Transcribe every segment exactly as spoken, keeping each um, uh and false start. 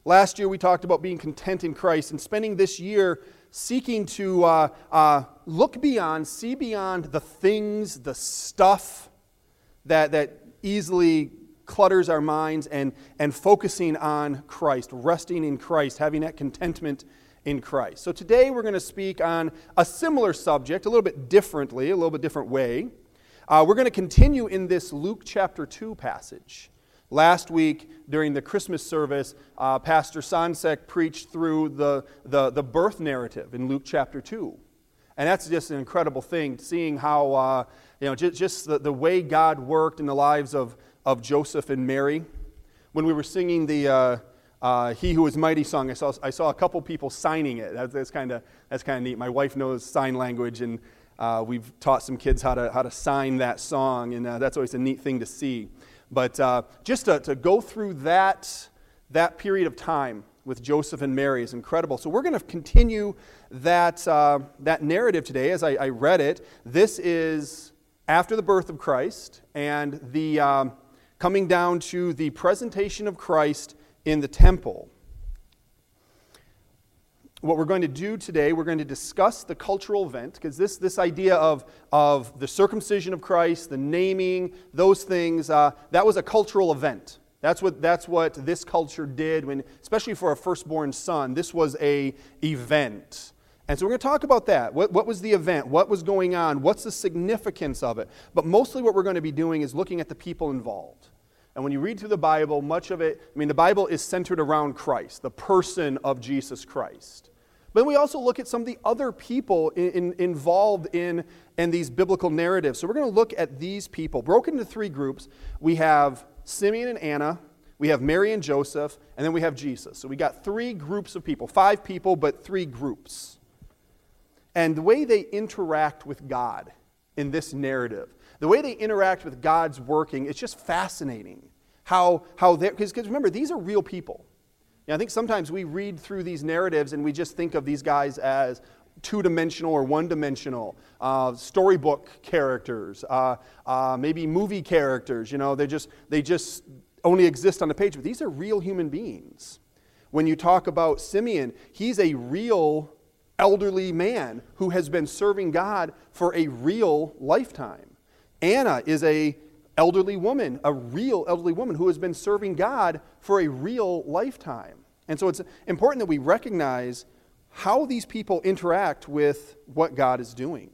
Last year we talked about being content in Christ and spending this year seeking to uh, uh, look beyond, see beyond the things, the stuff that, that easily clutters our minds and, and focusing on Christ, resting in Christ, having that contentment in Christ. So today we're going to speak on a similar subject, a little bit differently, a little bit different way. Uh, we're going to continue in this Luke chapter two passage. Last week during the Christmas service, uh, Pastor Sansek preached through the, the, the birth narrative in Luke chapter two. And that's just an incredible thing, seeing how, uh, you know, just, just the, the way God worked in the lives of, of Joseph and Mary. When we were singing the uh, uh, He Who Is Mighty song, I saw, I saw a couple people signing it. That, that's kind of that's kind of neat. My wife knows sign language, and uh, we've taught some kids how to how to sign that song, and uh, that's always a neat thing to see. But uh, just to, to go through that, that period of time with Joseph and Mary is incredible. So we're going to continue that, uh, that narrative today as I, I read it. This is after the birth of Christ and the um, coming down to the presentation of Christ in the temple. What we're going to do today, we're going to discuss the cultural event, because this, this idea of, of the circumcision of Christ, the naming, those things, uh, that was a cultural event. That's what, that's what this culture did, when, especially for a firstborn son. This was a event. And so we're going to talk about that. What, what was the event? What was going on? What's the significance of it? But mostly what we're going to be doing is looking at the people involved. And when you read through the Bible, much of it, I mean, the Bible is centered around Christ, the person of Jesus Christ. But then we also look at some of the other people in, in, involved in, in these biblical narratives. So we're going to look at these people, broken into three groups. We have Simeon and Anna, we have Mary and Joseph, and then we have Jesus. So we got three groups of people, five people, but three groups. And the way they interact with God in this narrative, the way they interact with God's working, it's just fascinating. How, how they're, because remember, these are real people. You know, I think sometimes we read through these narratives and we just think of these guys as two-dimensional or one-dimensional, uh, storybook characters, uh, uh, maybe movie characters. You know, they just they just only exist on the page. But these are real human beings. When you talk about Simeon, he's a real elderly man who has been serving God for a real lifetime. Anna is a elderly woman, a real elderly woman who has been serving God for a real lifetime. And so it's important that we recognize how these people interact with what God is doing.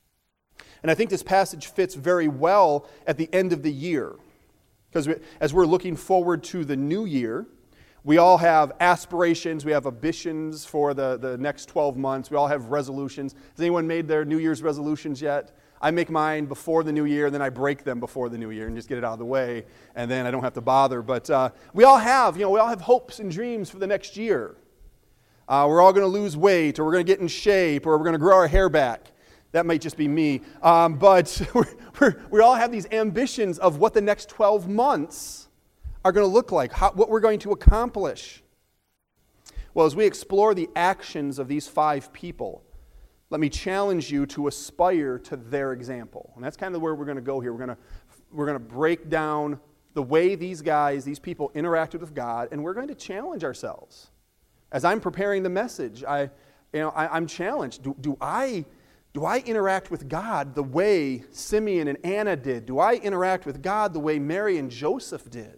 And I think this passage fits very well at the end of the year. Because as we're looking forward to the new year, we all have aspirations, we have ambitions for the, the next twelve months, we all have resolutions. Has anyone made their New Year's resolutions yet? I make mine before the new year, and then I break them before the new year and just get it out of the way, and then I don't have to bother. But uh, we all have, you know, we all have hopes and dreams for the next year. Uh, we're all going to lose weight, or we're going to get in shape, or we're going to grow our hair back. That might just be me. Um, but we're, we're, we all have these ambitions of what the next twelve months are going to look like, how, what we're going to accomplish. Well, as we explore the actions of these five people, let me challenge you to aspire to their example. And that's kind of where we're going to go here. We're going to, we're going to break down the way these guys, these people interacted with God, and we're going to challenge ourselves. As I'm preparing the message, I, you know, I, I'm challenged. Do, do, I, do I interact with God the way Simeon and Anna did? Do I interact with God the way Mary and Joseph did?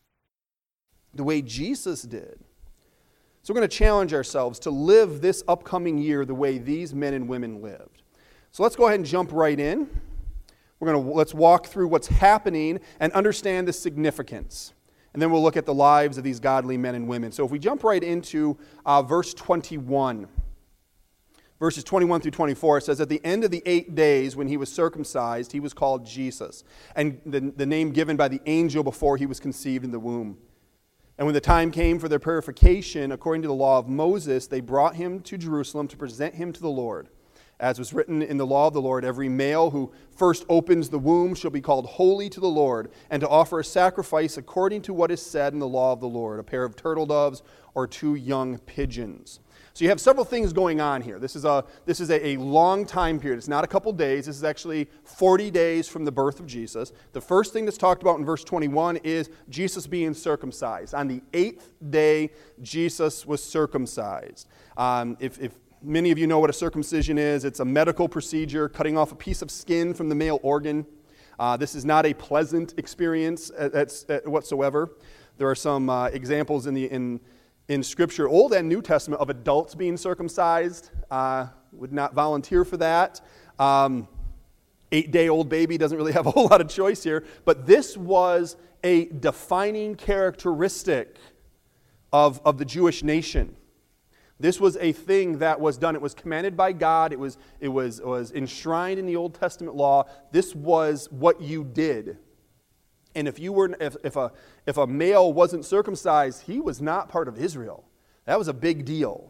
The way Jesus did? So we're going to challenge ourselves to live this upcoming year the way these men and women lived. So let's go ahead and jump right in. We're going to let's walk through what's happening and understand the significance. And then we'll look at the lives of these godly men and women. So if we jump right into uh, verse twenty-one, verses twenty-one through twenty-four, it says, at the end of the eight days when he was circumcised, he was called Jesus, and the, the name given by the angel before he was conceived in the womb. And when the time came for their purification, according to the law of Moses, they brought him to Jerusalem to present him to the Lord. As was written in the law of the Lord, every male who first opens the womb shall be called holy to the Lord, and to offer a sacrifice according to what is said in the law of the Lord, a pair of turtle doves or two young pigeons. So you have several things going on here. This is a this is a, a long time period. It's not a couple days. This is actually forty days from the birth of Jesus. The first thing that's talked about in verse twenty-one is Jesus being circumcised. On the eighth day, Jesus was circumcised. Um, if, if Many of you know what a circumcision is. It's a medical procedure, cutting off a piece of skin from the male organ. Uh, this is not a pleasant experience at, at, at whatsoever. There are some uh, examples in, the, in, in Scripture, Old and New Testament, of adults being circumcised. Uh, would not volunteer for that. Um, eight-day-old baby doesn't really have a whole lot of choice here. But this was a defining characteristic of, of the Jewish nation. This was a thing that was done. It was commanded by God. It was, it was, it was enshrined in the Old Testament law. This was what you did. And if you were, if, if a if a male wasn't circumcised, he was not part of Israel. That was a big deal.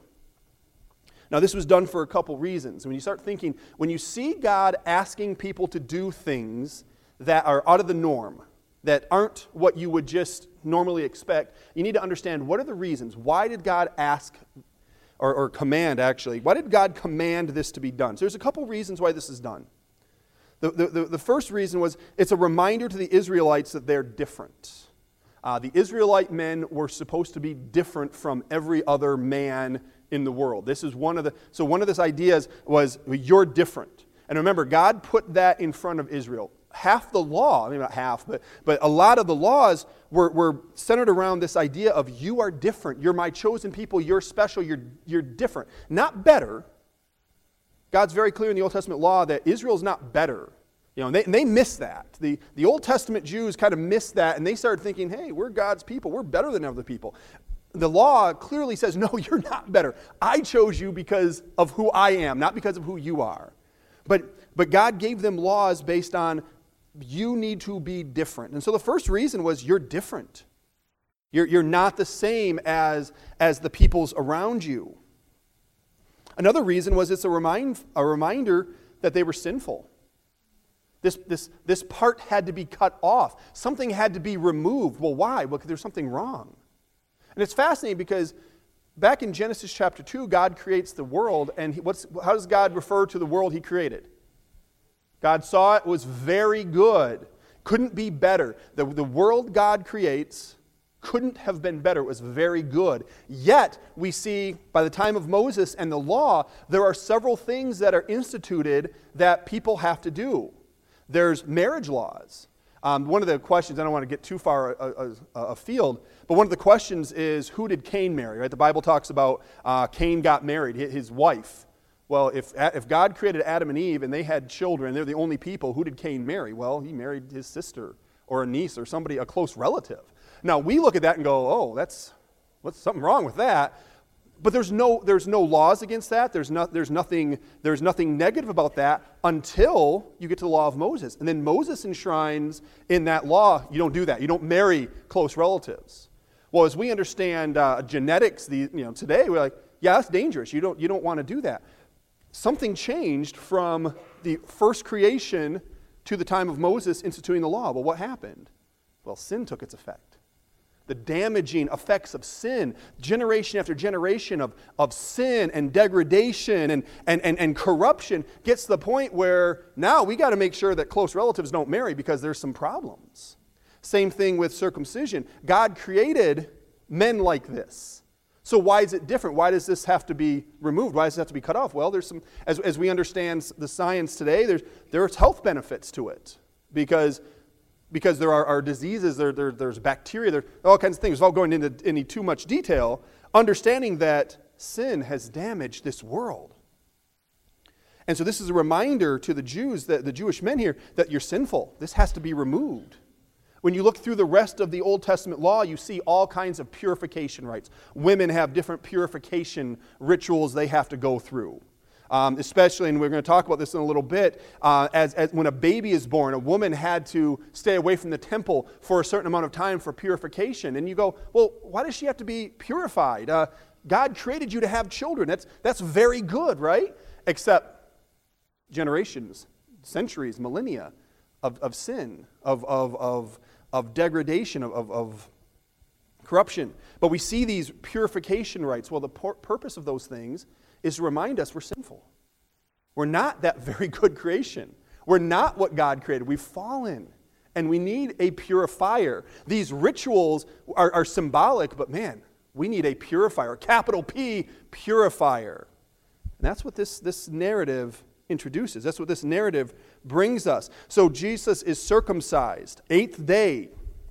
Now, this was done for a couple reasons. When you start thinking, when you see God asking people to do things that are out of the norm, that aren't what you would just normally expect, you need to understand, what are the reasons? Why did God ask Or, or command, actually. Why did God command this to be done? So there's a couple reasons why this is done. The, the, the first reason was it's a reminder to the Israelites that they're different. Uh, the Israelite men were supposed to be different from every other man in the world. This is one of the, so one of these ideas was, you're different. And remember, God put that in front of Israel. Half the law, I mean not half, but, but a lot of the laws were, were centered around this idea of you are different. You're my chosen people. You're special. You're, you're different. Not better. God's very clear in the Old Testament law that Israel's not better. You know, and they, and they miss that. The, the Old Testament Jews kind of missed that, and they started thinking, hey, we're God's people. We're better than other people. The law clearly says, no, you're not better. I chose you because of who I am, not because of who you are. But, but God gave them laws based on you need to be different. And so the first reason was you're different. You're, you're not the same as, as the peoples around you. Another reason was it's a, remind, a reminder that they were sinful. This, this, this part had to be cut off. Something had to be removed. Well, why? Well, because there's something wrong. And it's fascinating because back in Genesis chapter two, God creates the world, and he, what's, how does God refer to the world he created? God saw it was very good. Couldn't be better. The, the world God creates couldn't have been better. It was very good. Yet, we see by the time of Moses and the law, there are several things that are instituted that people have to do. There's marriage laws. Um, one of the questions, I don't want to get too far afield, but one of the questions is, who did Cain marry? Right? The Bible talks about uh, Cain got married, his wife. Well, if, if God created Adam and Eve and they had children, they're the only people, who did Cain marry? Well, he married his sister or a niece or somebody, a close relative. Now, we look at that and go, oh, that's, what's something wrong with that? But there's no, there's no laws against that. There's, no, there's, nothing, there's nothing negative about that until you get to the law of Moses. And then Moses enshrines in that law, you don't do that. You don't marry close relatives. Well, as we understand uh, genetics the, you know, today, we're like, yeah, that's dangerous. You don't, you don't want to do that. Something changed from the first creation to the time of Moses instituting the law. Well, what happened? Well, sin took its effect. The damaging effects of sin, generation after generation of, of sin and degradation and, and, and, and corruption, gets to the point where now we got to make sure that close relatives don't marry because there's some problems. Same thing with circumcision. God created men like this. So why is it different? Why does this have to be removed? Why does it have to be cut off? Well, there's some, as, as we understand the science today, there's, there's health benefits to it. Because, because there are, are diseases, there, there, there's bacteria, there are all kinds of things. Without going into any too much detail, understanding that sin has damaged this world. And so this is a reminder to the Jews, that the Jewish men here, that you're sinful. This has to be removed. When you look through the rest of the Old Testament law, you see all kinds of purification rites. Women have different purification rituals they have to go through. Um, especially, and we're going to talk about this in a little bit, uh, as, as when a baby is born, a woman had to stay away from the temple for a certain amount of time for purification. And you go, well, why does she have to be purified? Uh, God created you to have children. That's, that's very good, right? Except generations, centuries, millennia of, of sin, of, of, of, of degradation, of, of, of corruption. But we see these purification rites. Well, the pur- purpose of those things is to remind us we're sinful. We're not that very good creation. We're not what God created. We've fallen, and we need a purifier. These rituals are, are symbolic, but man, we need a purifier, capital P, purifier. And that's what this, this narrative introduces. That's what this narrative brings us. So Jesus is circumcised, eighth day.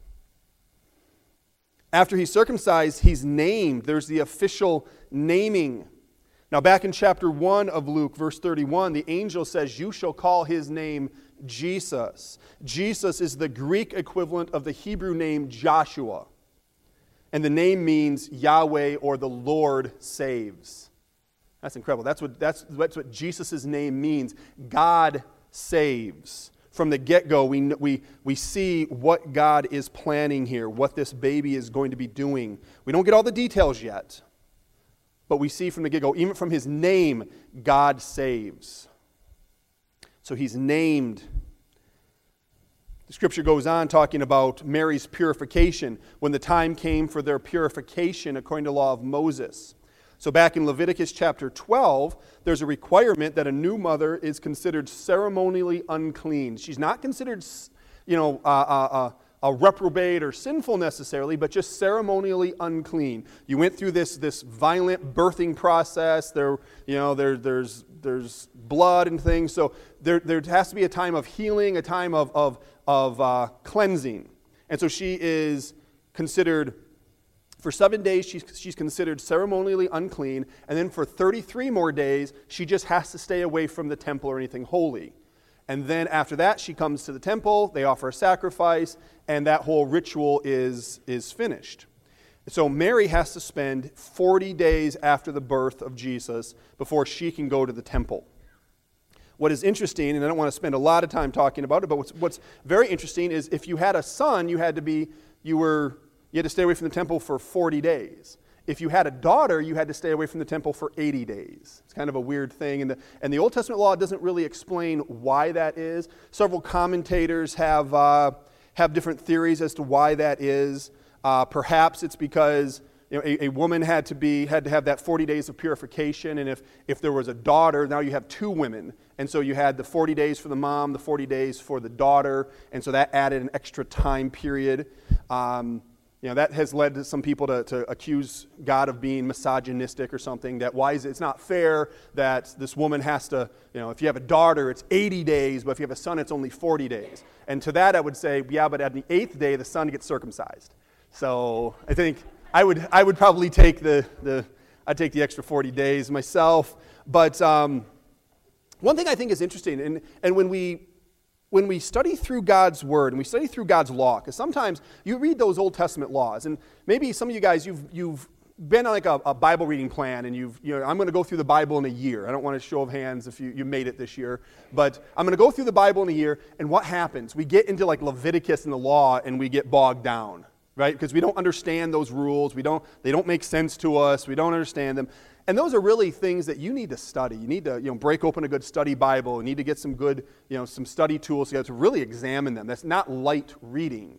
After he's circumcised, he's named. There's the official naming. Now, back in chapter one of Luke, verse thirty-one, the angel says, "You shall call his name Jesus." Jesus is the Greek equivalent of the Hebrew name Joshua. And the name means Yahweh, or the Lord saves. That's incredible. That's what, that's, that's what Jesus' name means. God saves. From the get-go, we, we, we see what God is planning here, what this baby is going to be doing. We don't get all the details yet, but we see from the get-go, even from his name, God saves. So he's named. The scripture goes on talking about Mary's purification when the time came for their purification according to the law of Moses. So back in Leviticus chapter twelve, there's a requirement that a new mother is considered ceremonially unclean. She's not considered, you know, uh, uh, uh, a reprobate or sinful necessarily, but just ceremonially unclean. You went through this, this violent birthing process. There, you know, there, there's, there's blood and things. So there, there has to be a time of healing, a time of, of, of uh, cleansing. And so she is considered, for seven days, she's, she's considered ceremonially unclean. And then for thirty-three more days, she just has to stay away from the temple or anything holy. And then after that, she comes to the temple, they offer a sacrifice, and that whole ritual is, is finished. So Mary has to spend forty days after the birth of Jesus before she can go to the temple. What is interesting, and I don't want to spend a lot of time talking about it, but what's, what's very interesting is if you had a son, you had to be, you were, you had to stay away from the temple for forty days. If you had a daughter, you had to stay away from the temple for eighty days. It's kind of a weird thing. And the, and the Old Testament law doesn't really explain why that is. Several commentators have, uh, have different theories as to why that is. Uh, perhaps it's because you know, a, a woman had to be had to have that forty days of purification. And if, if there was a daughter, now you have two women. And so you had the forty days for the mom, the forty days for the daughter. And so that added an extra time period. Um, You know, that has led to some people to, to accuse God of being misogynistic or something, that why is it, it's not fair that this woman has to, you know, if you have a daughter, it's eighty days, but if you have a son, it's only forty days. And to that I would say, yeah, but at the eighth day, the son gets circumcised. So I think I would I would probably take the, the I'd take the extra forty days myself. But um, one thing I think is interesting, and, and when we When we study through God's Word and we study through God's law, because sometimes you read those Old Testament laws, and maybe some of you guys, you've you've been on like a, a Bible reading plan, and you've, you know, I'm going to go through the Bible in a year. I don't want to show of hands if you, you made it this year, but I'm going to go through the Bible in a year, and what happens? We get into like Leviticus and the law, and we get bogged down, right? Because we don't understand those rules. We don't, they don't make sense to us. We don't understand them. And those are really things that you need to study. You need to, you know, break open a good study Bible. You need to get some good, you know, some study tools together to really examine them. That's not light reading.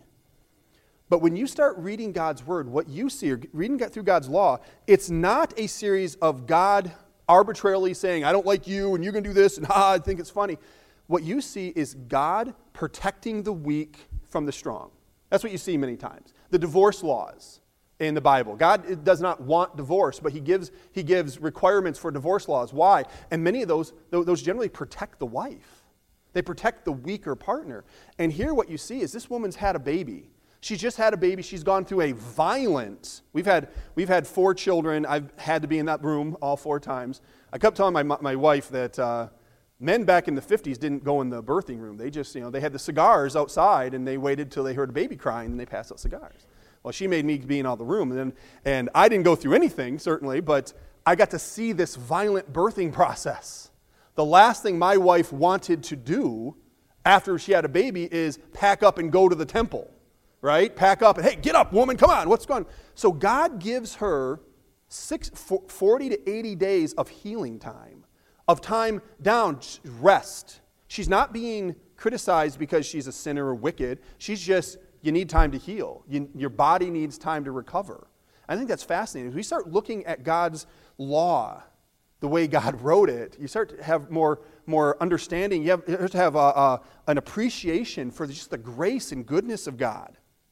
But when you start reading God's Word, what you see, or reading through God's law, it's not a series of God arbitrarily saying, I don't like you, and you're going to do this, and ah, I think it's funny. What you see is God protecting the weak from the strong. That's what you see many times. The divorce laws in the Bible. God does not want divorce, but he gives, he gives requirements for divorce laws. Why? And many of those, those generally protect the wife. They protect the weaker partner. And here what you see is this woman's had a baby. She's just had a baby. She's gone through a violent, we've had, we've had four children. I've had to be in that room all four times. I kept telling my, my wife that uh, men back in the fifties didn't go in the birthing room. They just, you know, they had the cigars outside, and they waited till they heard a baby crying, and they passed out cigars. Well, she made me be in all the room, and, and I didn't go through anything, certainly, but I got to see this violent birthing process. The last thing my wife wanted to do after she had a baby is pack up and go to the temple, right? Pack up and, hey, get up, woman, come on, what's going on? So God gives her six, forty to eighty days of healing time, of time down, rest. She's not being criticized because she's a sinner or wicked. She's just, you need time to heal. You, your body needs time to recover. I think that's fascinating. As we start looking at God's law, the way God wrote it, you start to have more, more understanding. You have, you have to have a, a, an appreciation for just the grace and goodness of God.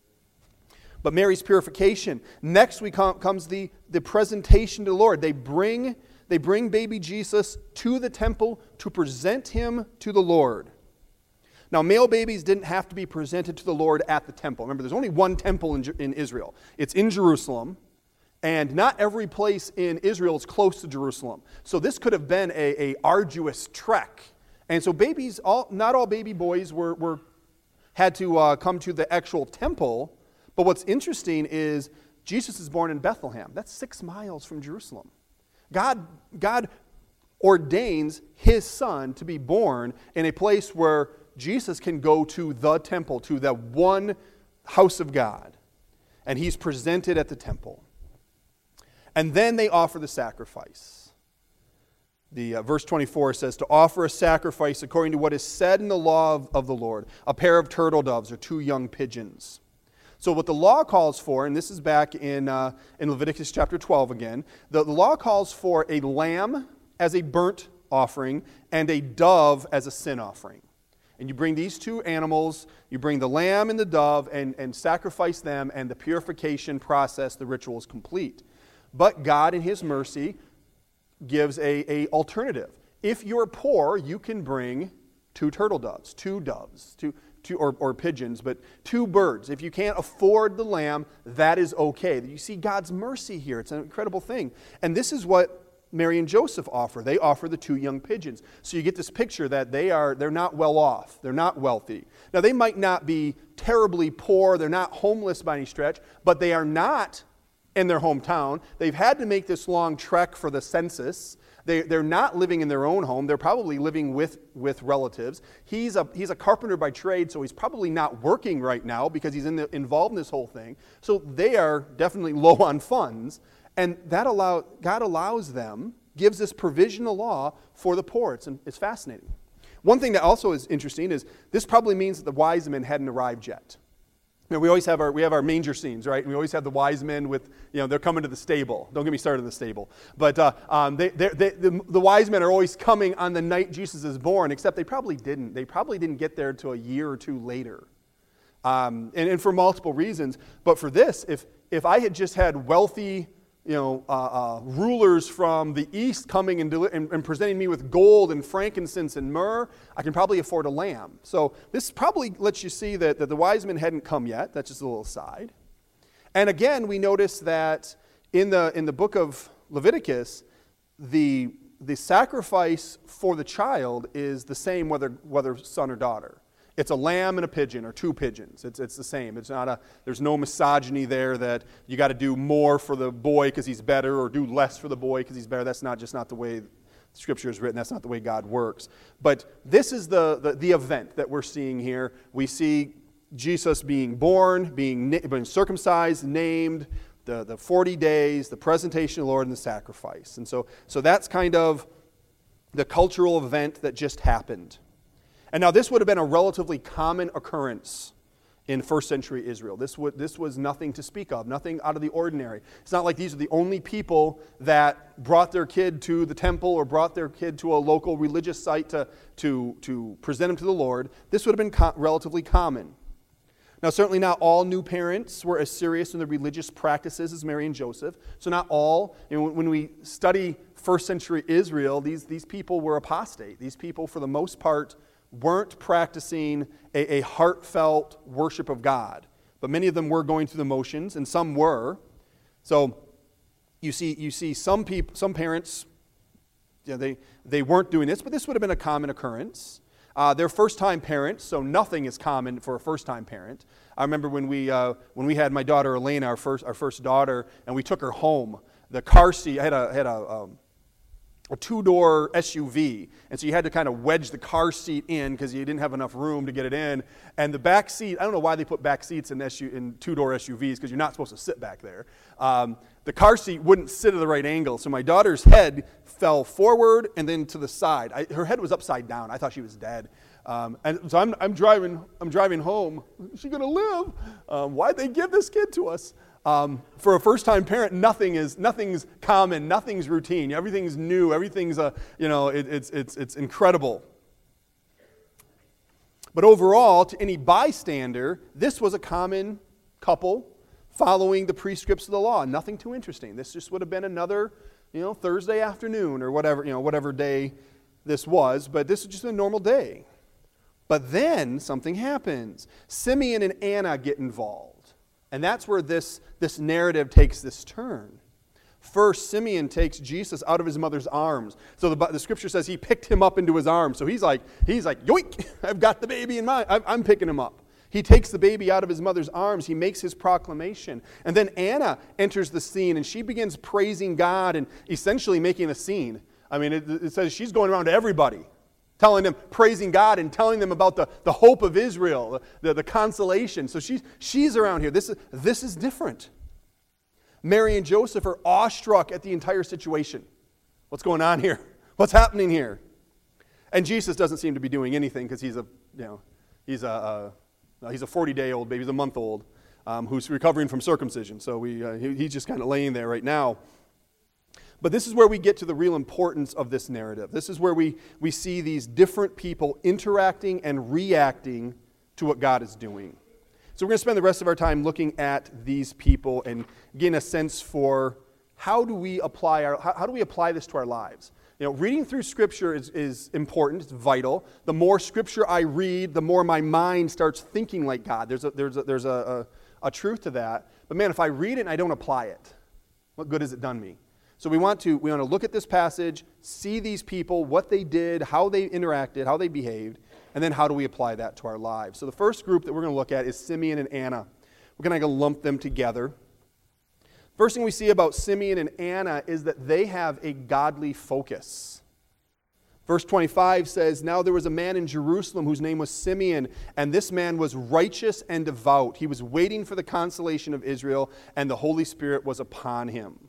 But Mary's purification. Next we come, comes the, the presentation to the Lord. They bring, they bring baby Jesus to the temple to present him to the Lord. Now, male babies didn't have to be presented to the Lord at the temple. Remember, there's only one temple in, in Israel. It's in Jerusalem, and not every place in Israel is close to Jerusalem. So this could have been a, a arduous trek. And so babies, all, not all baby boys were, were had to uh, come to the actual temple. But what's interesting is Jesus is born in Bethlehem. That's six miles from Jerusalem. God, God ordains his son to be born in a place where Jesus can go to the temple, to the one house of God. And he's presented at the temple. And then they offer the sacrifice. The uh, verse twenty-four says, to offer a sacrifice according to what is said in the law of, of the Lord, a pair of turtle doves or two young pigeons. So what the law calls for, and this is back in, uh, in Leviticus chapter twelve again, the, the law calls for a lamb as a burnt offering and a dove as a sin offering. And you bring these two animals, you bring the lamb and the dove, and, and sacrifice them, and the purification process, the ritual is complete. But God, in his mercy, gives a, a alternative. If you're poor, you can bring two turtle doves, two doves, two, two or, or pigeons, but two birds. If you can't afford the lamb, that is okay. You see God's mercy here. It's an incredible thing. And this is what Mary and Joseph offer. They offer the two young pigeons. So you get this picture that they are, they're not well off. They're not wealthy. Now, they might not be terribly poor. They're not homeless by any stretch, but they are not in their hometown. They've had to make this long trek for the census. They, they're not living in their own home. They're probably living with, with relatives. He's a, he's a carpenter by trade, so he's probably not working right now because he's in the, involved in this whole thing. So they are definitely low on funds. And that allow, God allows them, gives this provisional law for the poor. It's, it's fascinating. One thing that also is interesting is this probably means that the wise men hadn't arrived yet. You know, we always have our we have our manger scenes, right? And we always have the wise men with, you know, they're coming to the stable. Don't get me started on the stable. But uh, um, they, they, they, the, the wise men are always coming on the night Jesus is born, except they probably didn't. They probably didn't get there until a year or two later. Um, and, and for multiple reasons. But for this, if if I had just had wealthy, you know, uh, uh, rulers from the east coming and, deli- and, and presenting me with gold and frankincense and myrrh, I can probably afford a lamb. So this probably lets you see that, that the wise men hadn't come yet. That's just a little aside. And again, we notice that in the in the book of Leviticus, the the sacrifice for the child is the same whether whether son or daughter. It's a lamb and a pigeon, or two pigeons. It's it's the same. It's not a. There's no misogyny there that you got to do more for the boy because he's better, or do less for the boy because he's better. That's not just not the way Scripture is written. That's not the way God works. But this is the the, the event that we're seeing here. We see Jesus being born, being, being circumcised, named, the the forty days, the presentation of the Lord, and the sacrifice. And so so that's kind of the cultural event that just happened. And now this would have been a relatively common occurrence in first century Israel. This, would, this was nothing to speak of, nothing out of the ordinary. It's not like these are the only people that brought their kid to the temple or brought their kid to a local religious site to, to, to present him to the Lord. This would have been co- relatively common. Now, certainly not all new parents were as serious in their religious practices as Mary and Joseph. So not all. You know, when we study first century Israel, these, these people were apostate. These people, for the most part, weren't practicing a, a heartfelt worship of God. But many of them were going through the motions, and some were. So you see you see some people, some parents, you know, they, they weren't doing this, but this would have been a common occurrence. Uh, they're first-time parents, so nothing is common for a first-time parent. I remember when we uh, when we had my daughter Elena, our first our first daughter, and we took her home. The car seat, I had a had a um, a two-door S U V, and so you had to kind of wedge the car seat in because you didn't have enough room to get it in. And the back seat, I don't know why they put back seats in, S U, in two-door S U Vs because you're not supposed to sit back there. Um, the car seat wouldn't sit at the right angle, so my daughter's head fell forward and then to the side. I, her head was upside down. I thought she was dead. Um, and so I'm, I'm driving. I'm driving home. Is she gonna live? Um, why'd they give this kid to us? Um, for a first-time parent, nothing is nothing's common, nothing's routine. Everything's new. Everything's a you know it, it's it's it's incredible. But overall, to any bystander, this was a common couple following the prescripts of the law. Nothing too interesting. This just would have been another you know Thursday afternoon or whatever you know whatever day this was. But this was just a normal day. But then something happens. Simeon and Anna get involved. And that's where this, this narrative takes this turn. First, Simeon takes Jesus out of his mother's arms. So the, the scripture says he picked him up into his arms. So he's like, he's like, yoink, I've got the baby in my, I'm picking him up. He takes the baby out of his mother's arms. He makes his proclamation. And then Anna enters the scene, and she begins praising God and essentially making a scene. I mean, it, it says she's going around to everybody, telling them, praising God and telling them about the, the hope of Israel, the, the consolation. So she's, she's around here. This is, this is different. Mary and Joseph are awestruck at the entire situation. What's going on here? What's happening here? And Jesus doesn't seem to be doing anything because he's a, you know, he's a, a he's a forty-day-old baby, he's a month old, um, who's recovering from circumcision. So we, uh, he, he's just kind of laying there right now. But this is where we get to the real importance of this narrative. This is where we, we see these different people interacting and reacting to what God is doing. So we're going to spend the rest of our time looking at these people and gain a sense for how do we apply our how, how do we apply this to our lives. You know, reading through Scripture is, is important. It's vital. The more Scripture I read, the more my mind starts thinking like God. There's a, there's a, there's a, a, a truth to that. But man, if I read it and I don't apply it, what good has it done me? So we want to we want to look at this passage, see these people, what they did, how they interacted, how they behaved, and then how do we apply that to our lives. So the first group that we're going to look at is Simeon and Anna. We're going to lump them together. First thing we see about Simeon and Anna is that they have a godly focus. Verse twenty-five says, "Now there was a man in Jerusalem whose name was Simeon, and this man was righteous and devout. He was waiting for the consolation of Israel, and the Holy Spirit was upon him."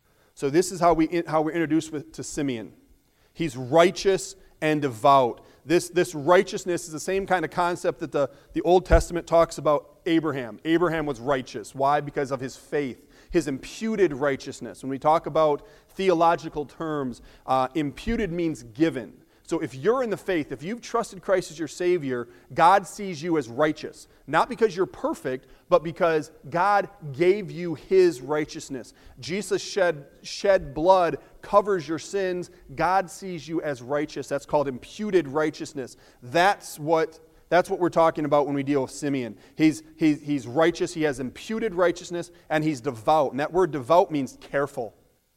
So this is how, we, how we're introduced with, to Simeon. He's righteous and devout. This, this righteousness is the same kind of concept that the, the Old Testament talks about Abraham. Abraham was righteous. Why? Because of his faith, his imputed righteousness. When we talk about theological terms, uh, imputed means given. So if you're in the faith, if you've trusted Christ as your Savior, God sees you as righteous. Not because you're perfect, but because God gave you His righteousness. Jesus shed, shed blood, covers your sins. God sees you as righteous. That's called imputed righteousness. That's what, that's what we're talking about when we deal with Simeon. He's, he's, he's righteous, he has imputed righteousness, and he's devout. And that word devout means careful.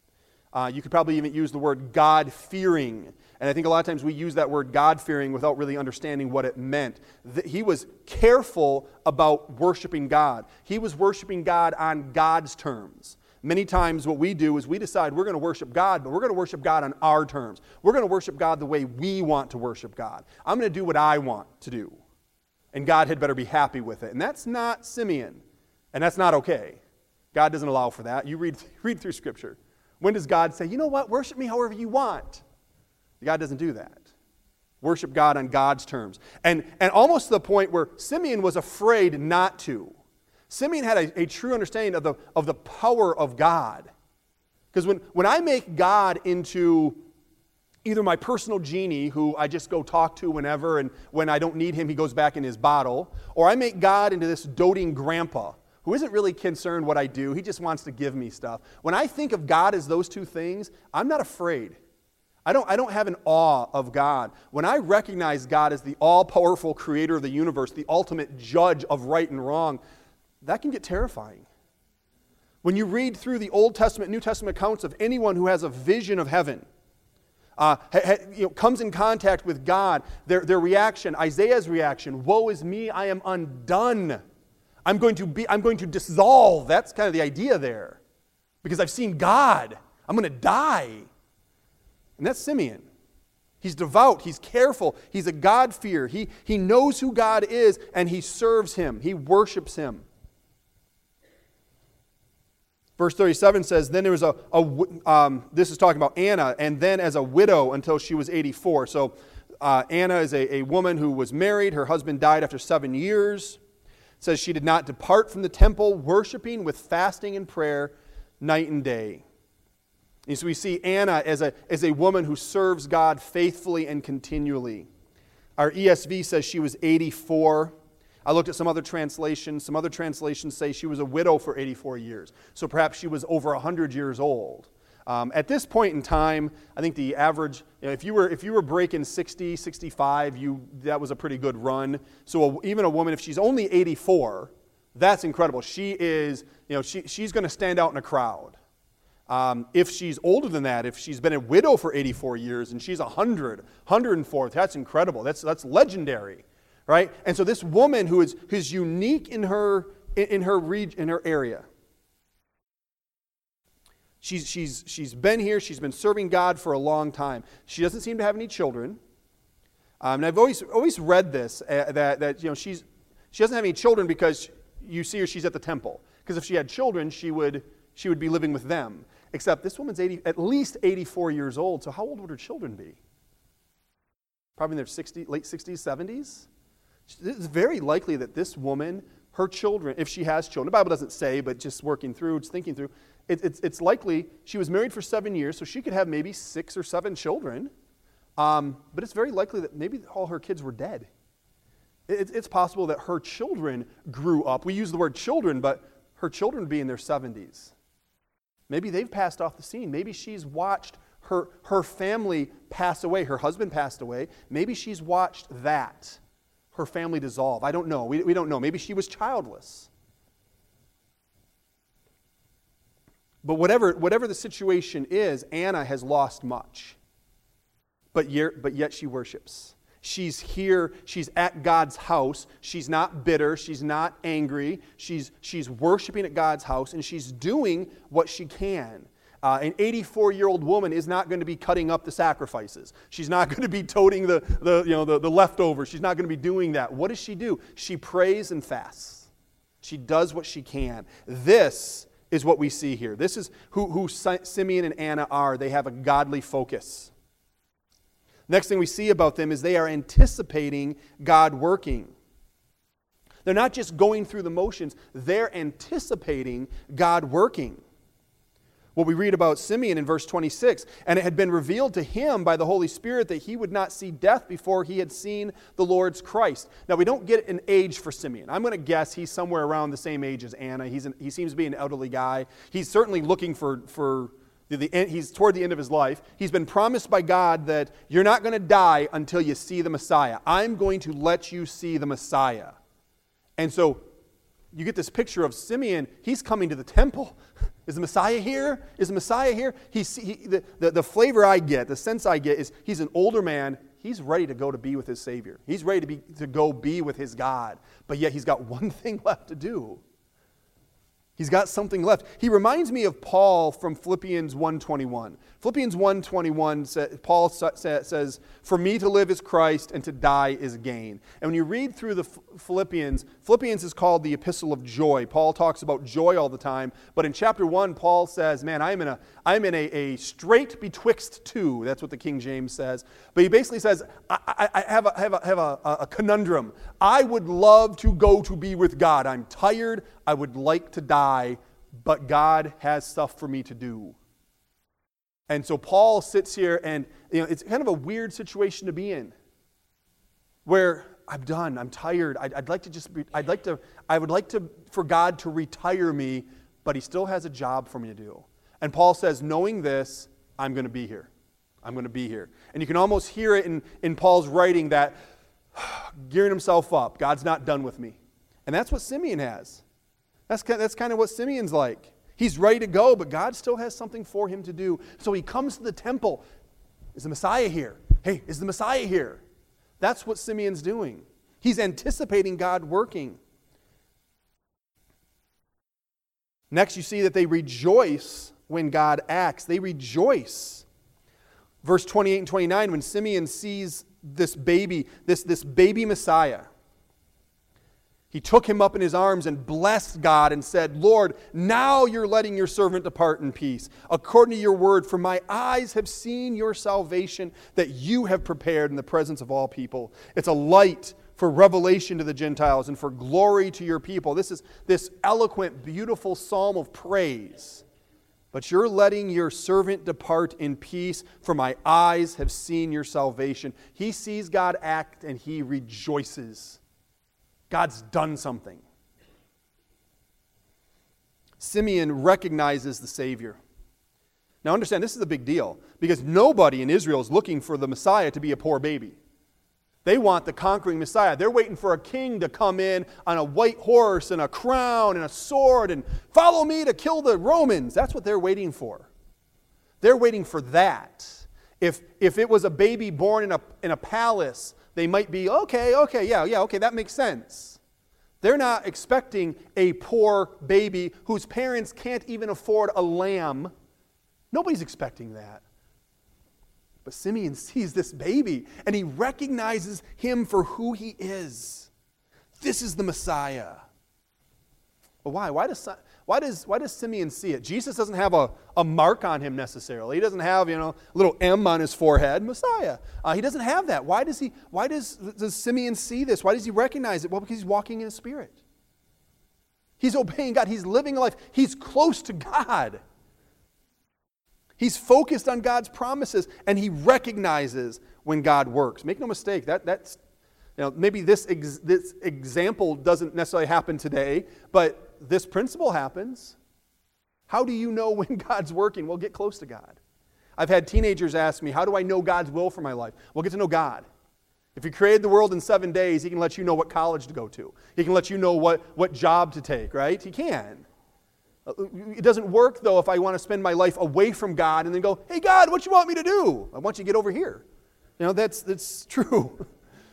Uh, you could probably even use the word God-fearing. And I think a lot of times we use that word God-fearing without really understanding what it meant. He was careful about worshiping God. He was worshiping God on God's terms. Many times what we do is we decide we're going to worship God, but we're going to worship God on our terms. We're going to worship God the way we want to worship God. I'm going to do what I want to do. And God had better be happy with it. And that's not Simeon. And that's not okay. God doesn't allow for that. You read, read through Scripture. When does God say, you know what, worship me however you want? God doesn't do that. Worship God on God's terms. And, and almost to the point where Simeon was afraid not to. Simeon had a, a true understanding of the, of the power of God. Because when, when I make God into either my personal genie, who I just go talk to whenever, and when I don't need him, he goes back in his bottle, or I make God into this doting grandpa, who isn't really concerned what I do, he just wants to give me stuff. When I think of God as those two things, I'm not afraid. I don't, I don't have an awe of God. When I recognize God as the all-powerful creator of the universe, the ultimate judge of right and wrong, that can get terrifying. When you read through the Old Testament, New Testament accounts of anyone who has a vision of heaven, uh, ha, ha, you know, comes in contact with God, their, their reaction, Isaiah's reaction, woe is me, I am undone. I'm going to be, I'm going to dissolve. That's kind of the idea there. Because I've seen God. I'm going to die. And that's Simeon. He's devout, he's careful, he's a God-fearer. He, he knows who God is, and he serves him. He worships him. Verse thirty-seven says, then there was a, a um, this is talking about Anna, and then as a widow until she was eighty-four. So uh, Anna is a, a woman who was married. Her husband died after seven years. It says she did not depart from the temple, worshiping with fasting and prayer night and day. And so we see Anna as a, as a woman who serves God faithfully and continually. Our E S V says she was eighty-four. I looked at some other translations. Some other translations say she was a widow for eighty-four years. So perhaps she was over one hundred years old. Um, at this point in time, I think the average, you know, if you were if you were breaking sixty, sixty-five, you that was a pretty good run. So a, even a woman, if she's only eighty-four, that's incredible. She is, you know, she, she's going to stand out in a crowd. Um, if she's older than that, if she's been a widow for eighty-four years and she's one hundred, one hundred four, that's incredible. That's that's legendary, right? And so this woman who is who's unique in her in, in her region, in her area. She's she's she's been here. She's been serving God for a long time. She doesn't seem to have any children. Um, and I've always always read this uh, that that you know she's she doesn't have any children because you see her. She's at the temple. Because if she had children, she would she would be living with them. Except this woman's eighty, at least eighty-four years old, so how old would her children be? Probably in their sixty, late sixties, seventies? It's very likely that this woman, her children, if she has children, the Bible doesn't say, but just working through, just thinking through, it, it's, it's likely she was married for seven years, so she could have maybe six or seven children, um, but it's very likely that maybe all her kids were dead. It, it's possible that her children grew up. We use the word children, but her children would be in their seventies. Maybe they've passed off the scene. Maybe she's watched her, her family pass away. Her husband passed away. Maybe she's watched that, her family dissolve. I don't know. We, we don't know. Maybe she was childless. But whatever, whatever the situation is, Anna has lost much. But yet, but yet she worships. She's here, she's at God's house. She's not bitter, she's not angry. She's, she's worshiping at God's house, and she's doing what she can. Uh, an eighty-four-year-old woman is not going to be cutting up the sacrifices. She's not going to be toting the, the, you know, the, the leftovers. She's not going to be doing that. What does she do? She prays and fasts. She does what she can. This is what we see here. This is who, who Simeon and Anna are. They have a godly focus. Next thing we see about them is they are anticipating God working. They're not just going through the motions, they're anticipating God working. What we read about Simeon in verse twenty-six, and it had been revealed to him by the Holy Spirit that he would not see death before he had seen the Lord's Christ. Now, we don't get an age for Simeon. I'm going to guess he's somewhere around the same age as Anna. He's an, he seems to be an elderly guy. He's certainly looking for... for The, the, he's toward the end of his life. He's been promised by God that you're not going to die until you see the Messiah. I'm going to let you see the Messiah. And so you get this picture of Simeon. He's coming to the temple. Is the Messiah here? Is the Messiah here? He's, he, the, the, the flavor I get, the sense I get is he's an older man. He's ready to go to be with his Savior. He's ready to, be, to go be with his God. But yet he's got one thing left to do. He's got something left. He reminds me of Paul from Philippians one twenty-one. Philippians one twenty-one, Paul says, "For me to live is Christ, and to die is gain." And when you read through the Philippians, Philippians is called the epistle of joy. Paul talks about joy all the time. But in chapter one, Paul says, man, I'm in a I'm in a, a strait betwixt two. That's what the King James says. But he basically says, I, I, I have, a, have, a, have a, a conundrum. I would love to go to be with God. I'm tired. I would like to die, but God has stuff for me to do. And so Paul sits here, and you know, it's kind of a weird situation to be in, where I'm done, I'm tired. I'd, I'd like to just be, I'd like to, I would like to for God to retire me, but He still has a job for me to do. And Paul says, knowing this, I'm going to be here. I'm going to be here. And you can almost hear it in, in Paul's writing that gearing himself up. God's not done with me. And that's what Simeon has. That's kind of, that's kind of what Simeon's like. He's ready to go, but God still has something for him to do. So he comes to the temple. Is the Messiah here? Hey, is the Messiah here? That's what Simeon's doing. He's anticipating God working. Next, you see that they rejoice when God acts. They rejoice. Verse twenty-eight and twenty-nine, when Simeon sees this baby, this, this baby Messiah, he took him up in his arms and blessed God and said, Lord, now you're letting your servant depart in peace, according to your word, for my eyes have seen your salvation that you have prepared in the presence of all people. It's a light for revelation to the Gentiles and for glory to your people. This is this eloquent, beautiful psalm of praise. But you're letting your servant depart in peace, for my eyes have seen your salvation. He sees God act and he rejoices. God's done something. Simeon recognizes the Savior. Now understand, this is a big deal, because nobody in Israel is looking for the Messiah to be a poor baby. They want the conquering Messiah. They're waiting for a king to come in on a white horse and a crown and a sword and follow me to kill the Romans. That's what they're waiting for. They're waiting for that. If, if it was a baby born in a, in a palace, they might be, okay, okay, yeah, yeah, okay, that makes sense. They're not expecting a poor baby whose parents can't even afford a lamb. Nobody's expecting that. But Simeon sees this baby and he recognizes him for who he is. This is the Messiah. But why? Why does, why does, why does Simeon see it? Jesus doesn't have a, a mark on him necessarily. He doesn't have, you know, a little M on his forehead, Messiah. Uh, he doesn't have that. Why does he? Why does, does Simeon see this? Why does he recognize it? Well, because he's walking in the Spirit. He's obeying God. He's living a life. He's close to God. He's focused on God's promises, and he recognizes when God works. Make no mistake, that, that's, you know, maybe this, ex, this example doesn't necessarily happen today, but this principle happens. How do you know when God's working? Well, get close to God. I've had teenagers ask me, how do I know God's will for my life? Well, get to know God. If he created the world in seven days, he can let you know what college to go to. He can let you know what, what job to take, right? He can. It doesn't work, though, if I want to spend my life away from God and then go, hey, God, what you want me to do? I want you to get over here. You know, that's, that's true.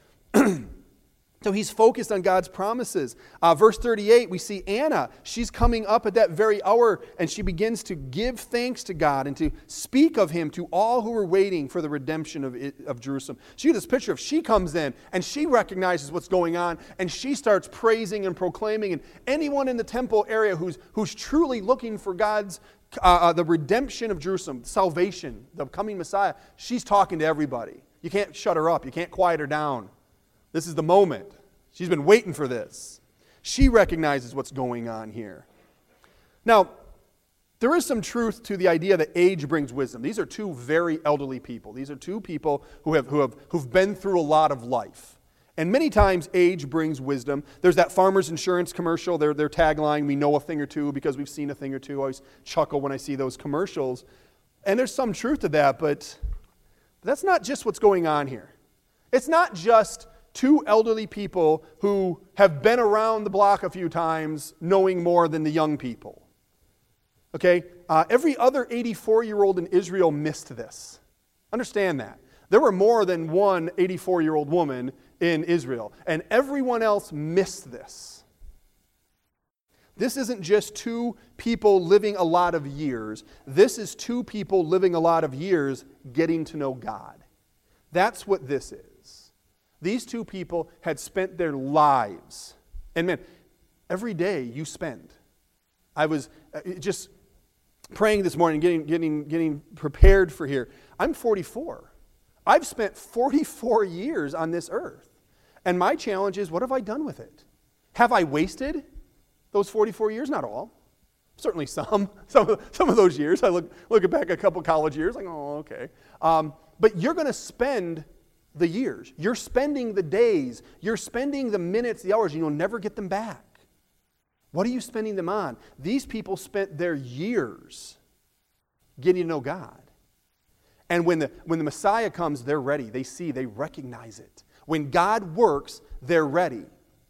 So he's focused on God's promises. Uh, verse thirty-eight, we see Anna. She's coming up at that very hour, and she begins to give thanks to God and to speak of him to all who are waiting for the redemption of, of Jerusalem. So you get this picture of she comes in, and she recognizes what's going on, and she starts praising and proclaiming. And anyone in the temple area who's, who's truly looking for God's, uh, uh, the redemption of Jerusalem, salvation, the coming Messiah, she's talking to everybody. You can't shut her up. You can't quiet her down. This is the moment. She's been waiting for this. She recognizes what's going on here. Now, there is some truth to the idea that age brings wisdom. These are two very elderly people. These are two people who have, who have who've been through a lot of life. And many times age brings wisdom. There's that Farmers Insurance commercial, their, their tagline, we know a thing or two because we've seen a thing or two. I always chuckle when I see those commercials. And there's some truth to that, but that's not just what's going on here. It's not just two elderly people who have been around the block a few times knowing more than the young people. Okay? Uh, every other eighty-four-year-old in Israel missed this. Understand that. There were more than one eighty-four-year-old woman in Israel, and everyone else missed this. This isn't just two people living a lot of years. This is two people living a lot of years getting to know God. That's what this is. These two people had spent their lives. And man, every day you spend. I was just praying this morning, getting, getting, getting prepared for here. I'm forty-four. I've spent forty-four years on this earth. And my challenge is, what have I done with it? Have I wasted those forty-four years? Not all. Certainly some. Some of, some of those years. I look, look back a couple college years, like, oh, okay. Um, but you're going to spend the years. You're spending the days. You're spending the minutes, the hours. You'll never get them back. What are you spending them on? These people spent their years getting to know God. And when the, when the Messiah comes, they're ready. They see, they recognize it. When God works, they're ready.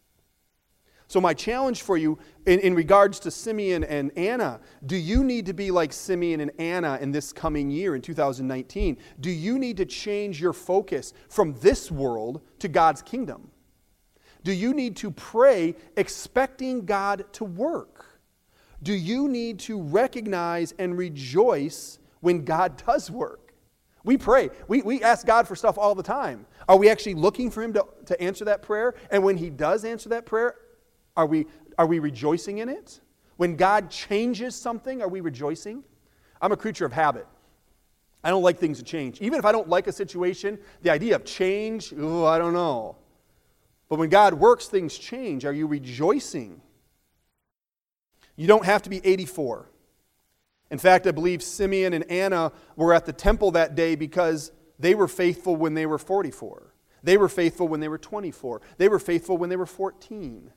So my challenge for you in, in regards to Simeon and Anna, do you need to be like Simeon and Anna in this coming year, in two thousand nineteen? Do you need to change your focus from this world to God's kingdom? Do you need to pray expecting God to work? Do you need to recognize and rejoice when God does work? We pray. We, we ask God for stuff all the time. Are we actually looking for him to, to answer that prayer? And when he does answer that prayer, are we, are we rejoicing in it? When God changes something, are we rejoicing? I'm a creature of habit. I don't like things to change. Even if I don't like a situation, the idea of change, oh, I don't know. But when God works, things change. Are you rejoicing? You don't have to be eighty-four. In fact, I believe Simeon and Anna were at the temple that day because they were faithful when they were forty-four. They were faithful when they were twenty-four. They were faithful when they were fourteen.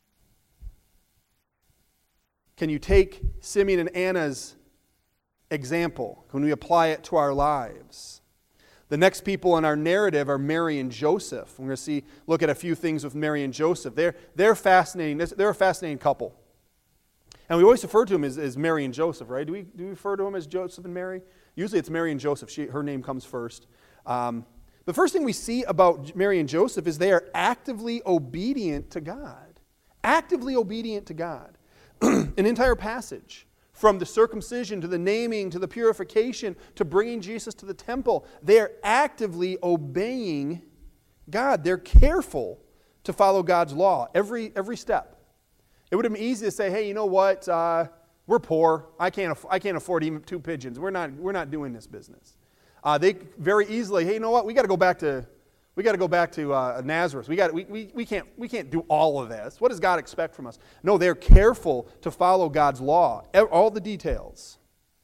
Can you take Simeon and Anna's example? Can we apply it to our lives? The next people in our narrative are Mary and Joseph. We're going to see, look at a few things with Mary and Joseph. They're, they're fascinating. They're a fascinating couple. And we always refer to them as, as Mary and Joseph, right? Do we, do we refer to them as Joseph and Mary? Usually it's Mary and Joseph. She, her name comes first. Um, the first thing we see about Mary and Joseph is they are actively obedient to God. Actively obedient to God. An entire passage. From the circumcision to the naming to the purification to bringing Jesus to the temple. They are actively obeying God. They're careful to follow God's law every, every step. It would have been easy to say, hey, you know what? Uh, we're poor. I can't, aff- I can't afford even two pigeons. We're not, we're not doing this business. Uh, they very easily, hey, you know what? We got to go back to, we got to go back to uh, Nazareth. We got, we, we, we can't, we can't do all of this. What does God expect from us? No, they're careful to follow God's law, all the details.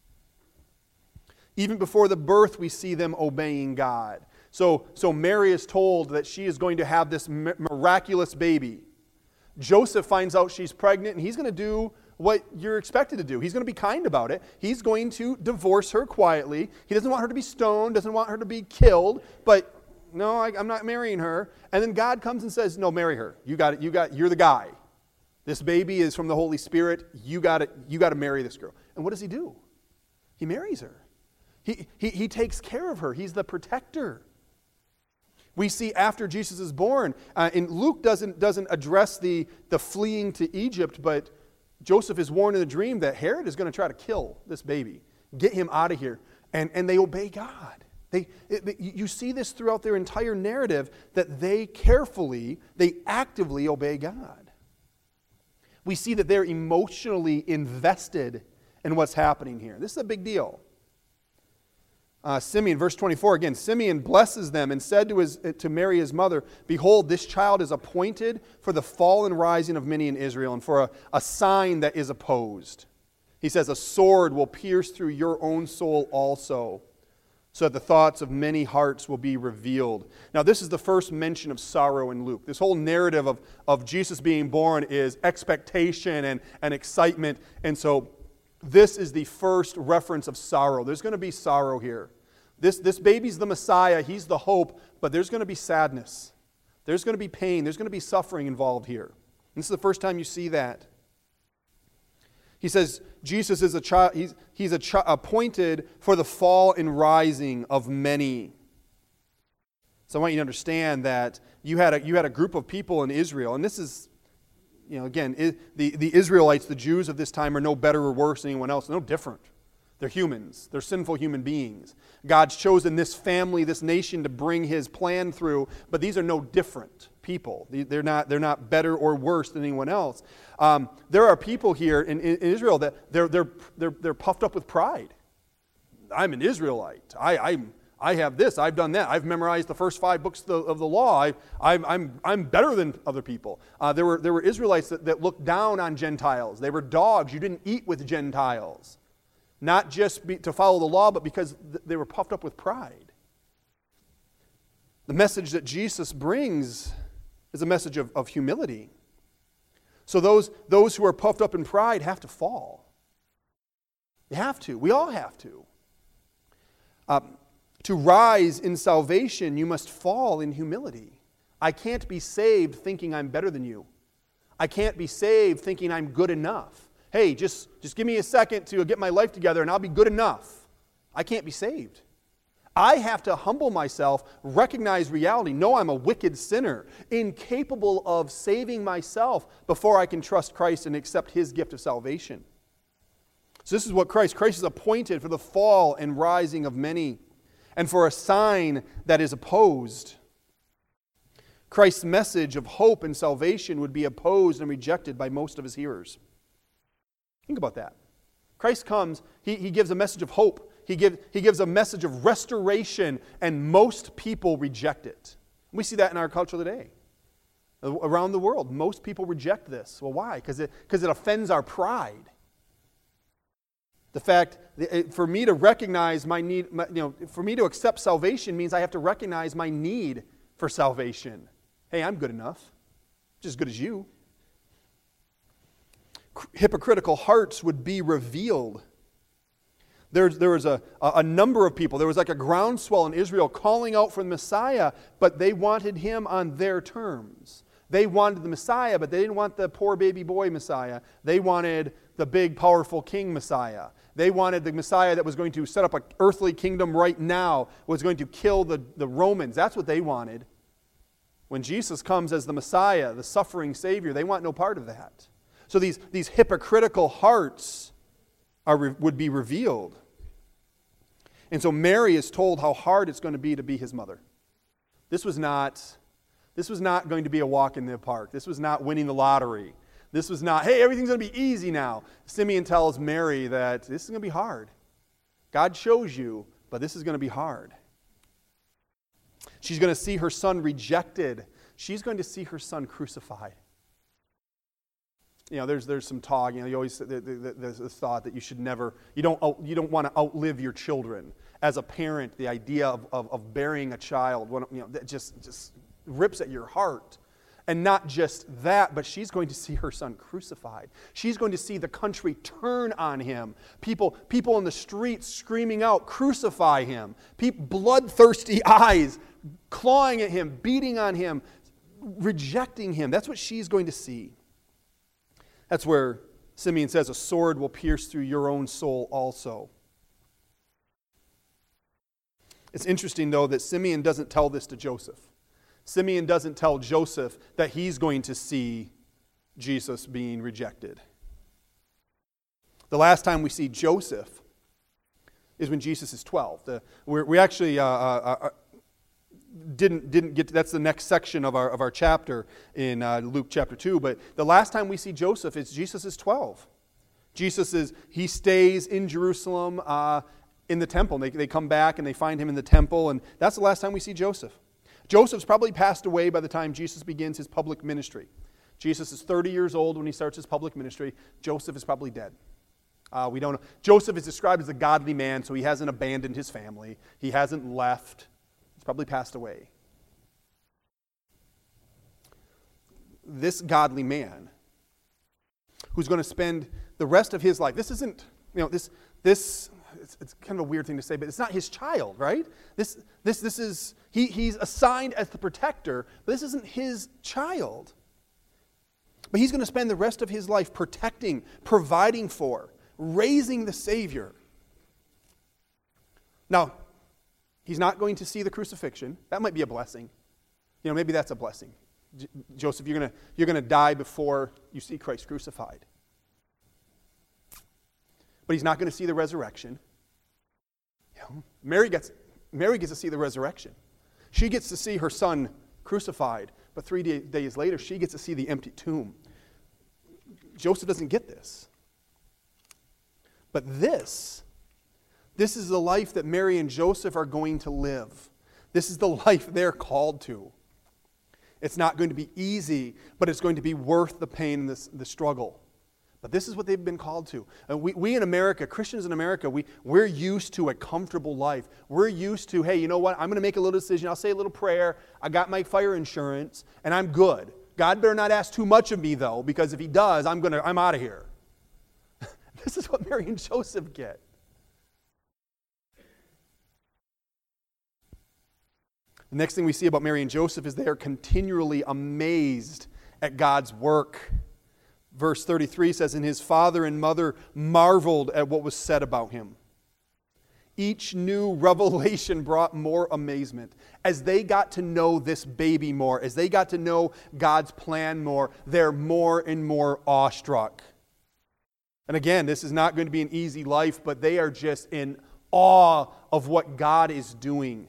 Even before the birth, we see them obeying God. So, so Mary is told that she is going to have this miraculous baby. Joseph finds out she's pregnant, and he's going to do what you're expected to do. He's going to be kind about it. He's going to divorce her quietly. He doesn't want her to be stoned, doesn't want her to be killed, but no, I, I'm not marrying her. And then God comes and says, no, marry her. You got it. You got, you're the guy. This baby is from the Holy Spirit. You got it. You got to marry this girl. And what does he do? He marries her. He, he, he takes care of her. He's the protector. We see after Jesus is born, uh, and Luke doesn't, doesn't address the, the fleeing to Egypt, but Joseph is warned in a dream that Herod is going to try to kill this baby, get him out of here, and, and they obey God. They, it, you see this throughout their entire narrative, that they carefully, they actively obey God. We see that they're emotionally invested in what's happening here. This is a big deal. Uh, Simeon, verse twenty-four, again, Simeon blesses them and said to, his, to Mary, his mother, behold, this child is appointed for the fall and rising of many in Israel and for a, a sign that is opposed. He says, a sword will pierce through your own soul also, so that the thoughts of many hearts will be revealed. Now, this is the first mention of sorrow in Luke. This whole narrative of, of Jesus being born is expectation and, and excitement. And so this is the first reference of sorrow. There's going to be sorrow here. This, this baby's the Messiah. He's the hope. But there's going to be sadness. There's going to be pain. There's going to be suffering involved here. This is the first time you see that. He says Jesus is a child. He's, he's a chi- appointed for the fall and rising of many. So I want you to understand that you had a, you had a group of people in Israel, and this is, you know, again, it, the, the Israelites, the Jews of this time, are no better or worse than anyone else. They're no different. They're humans. They're sinful human beings. God's chosen this family, this nation to bring His plan through, but these are no different people. They're not, they're not better or worse than anyone else. Um, there are people here in, in Israel that they're, they're, they're, they're puffed up with pride. I'm an Israelite. I, I'm I have this, I've done that. I've memorized the first five books of the, of the law. I, I'm, I'm, I'm better than other people. Uh, there were, there were Israelites that, that looked down on Gentiles. They were dogs. You didn't eat with Gentiles. Not just be, to follow the law, but because th- they were puffed up with pride. The message that Jesus brings is a message of, of humility. So those, those who are puffed up in pride have to fall. They have to. We all have to. Um, To rise in salvation, you must fall in humility. I can't be saved thinking I'm better than you. I can't be saved thinking I'm good enough. Hey, just, just give me a second to get my life together and I'll be good enough. I can't be saved. I have to humble myself, recognize reality, know I'm a wicked sinner, incapable of saving myself before I can trust Christ and accept His gift of salvation. So this is what Christ, Christ is appointed for the fall and rising of many. and for a sign that is opposed. Christ's message of hope and salvation would be opposed and rejected by most of his hearers. Think about that. Christ comes, he, he gives a message of hope. He, give, he gives a message of restoration, and most people reject it. We see that in our culture today. Around the world, most people reject this. Well, why? Because it, because it offends our pride. The fact, that for me to recognize my need, my, you know, for me to accept salvation means I have to recognize my need for salvation. Hey, I'm good enough. Just as good as you. Hypocritical hearts would be revealed. There, there was a, a number of people. There was like a groundswell in Israel calling out for the Messiah, but they wanted him on their terms. They wanted the Messiah, but they didn't want the poor baby boy Messiah. They wanted the big, powerful king Messiah. They wanted the Messiah that was going to set up an earthly kingdom right now, was going to kill the, the Romans. That's what they wanted. When Jesus comes as the Messiah, the suffering Savior, they want no part of that. So these, these hypocritical hearts are, would be revealed. And so Mary is told how hard it's going to be to be his mother. This was not, this was not going to be a walk in the park. This was not winning the lottery. This was not, hey, everything's going to be easy now. Simeon tells Mary that this is going to be hard. God shows you, but this is going to be hard. She's going to see her son rejected. She's going to see her son crucified. You know, there's there's some talk. You know, you always there's this thought that you should never, you don't out, you don't want to outlive your children. As a parent, the idea of of, of burying a child, you know, that just just rips at your heart. And not just that, but she's going to see her son crucified. She's going to see the country turn on him. People, people in the streets screaming out, "Crucify him!" People, bloodthirsty eyes clawing at him, beating on him, rejecting him. That's what she's going to see. That's where Simeon says, a sword will pierce through your own soul also. It's interesting, though, that Simeon doesn't tell this to Joseph. Simeon doesn't tell Joseph that he's going to see Jesus being rejected. The last time we see Joseph is when Jesus is twelve. The, we're, we actually uh, uh, uh, didn't didn't get to, that's the next section of our of our chapter in uh, Luke chapter two. But the last time we see Joseph is Jesus is twelve. Jesus is he stays in Jerusalem uh, in the temple. They they come back and they find him in the temple, and that's the last time we see Joseph. Joseph's probably passed away by the time Jesus begins his public ministry. Jesus is thirty years old when he starts his public ministry. Joseph is probably dead. Uh, we don't know. Joseph is described as a godly man, so he hasn't abandoned his family. He hasn't left. He's probably passed away. This godly man who's going to spend the rest of his life, this isn't, you know, this, this, it's, it's kind of a weird thing to say, but it's not his child, right? This, this, this is, he, he's assigned as the protector, but this isn't his child. But he's going to spend the rest of his life protecting, providing for, raising the Savior. Now, he's not going to see the crucifixion. That might be a blessing. You know, maybe that's a blessing. J- Joseph, you're going to you're going to die before you see Christ crucified. But he's not going to see the resurrection. You know, Mary gets Mary gets to see the resurrection. She gets to see her son crucified, but three day, days later, she gets to see the empty tomb. Joseph doesn't get this. But this, this is the life that Mary and Joseph are going to live. This is the life they're called to. It's not going to be easy, but it's going to be worth the pain and the, the struggle. But this is what they've been called to. And we, we in America, Christians in America, we, we're used to a comfortable life. We're used to, hey, you know what? I'm going to make a little decision. I'll say a little prayer. I got my fire insurance, and I'm good. God better not ask too much of me, though, because if he does, I'm gonna, I'm out of here. This is what Mary and Joseph get. The next thing we see about Mary and Joseph is they are continually amazed at God's work. Verse thirty-three says, and his father and mother marveled at what was said about him. Each new revelation brought more amazement. As they got to know this baby more, as they got to know God's plan more, they're more and more awestruck. And again, this is not going to be an easy life, but they are just in awe of what God is doing.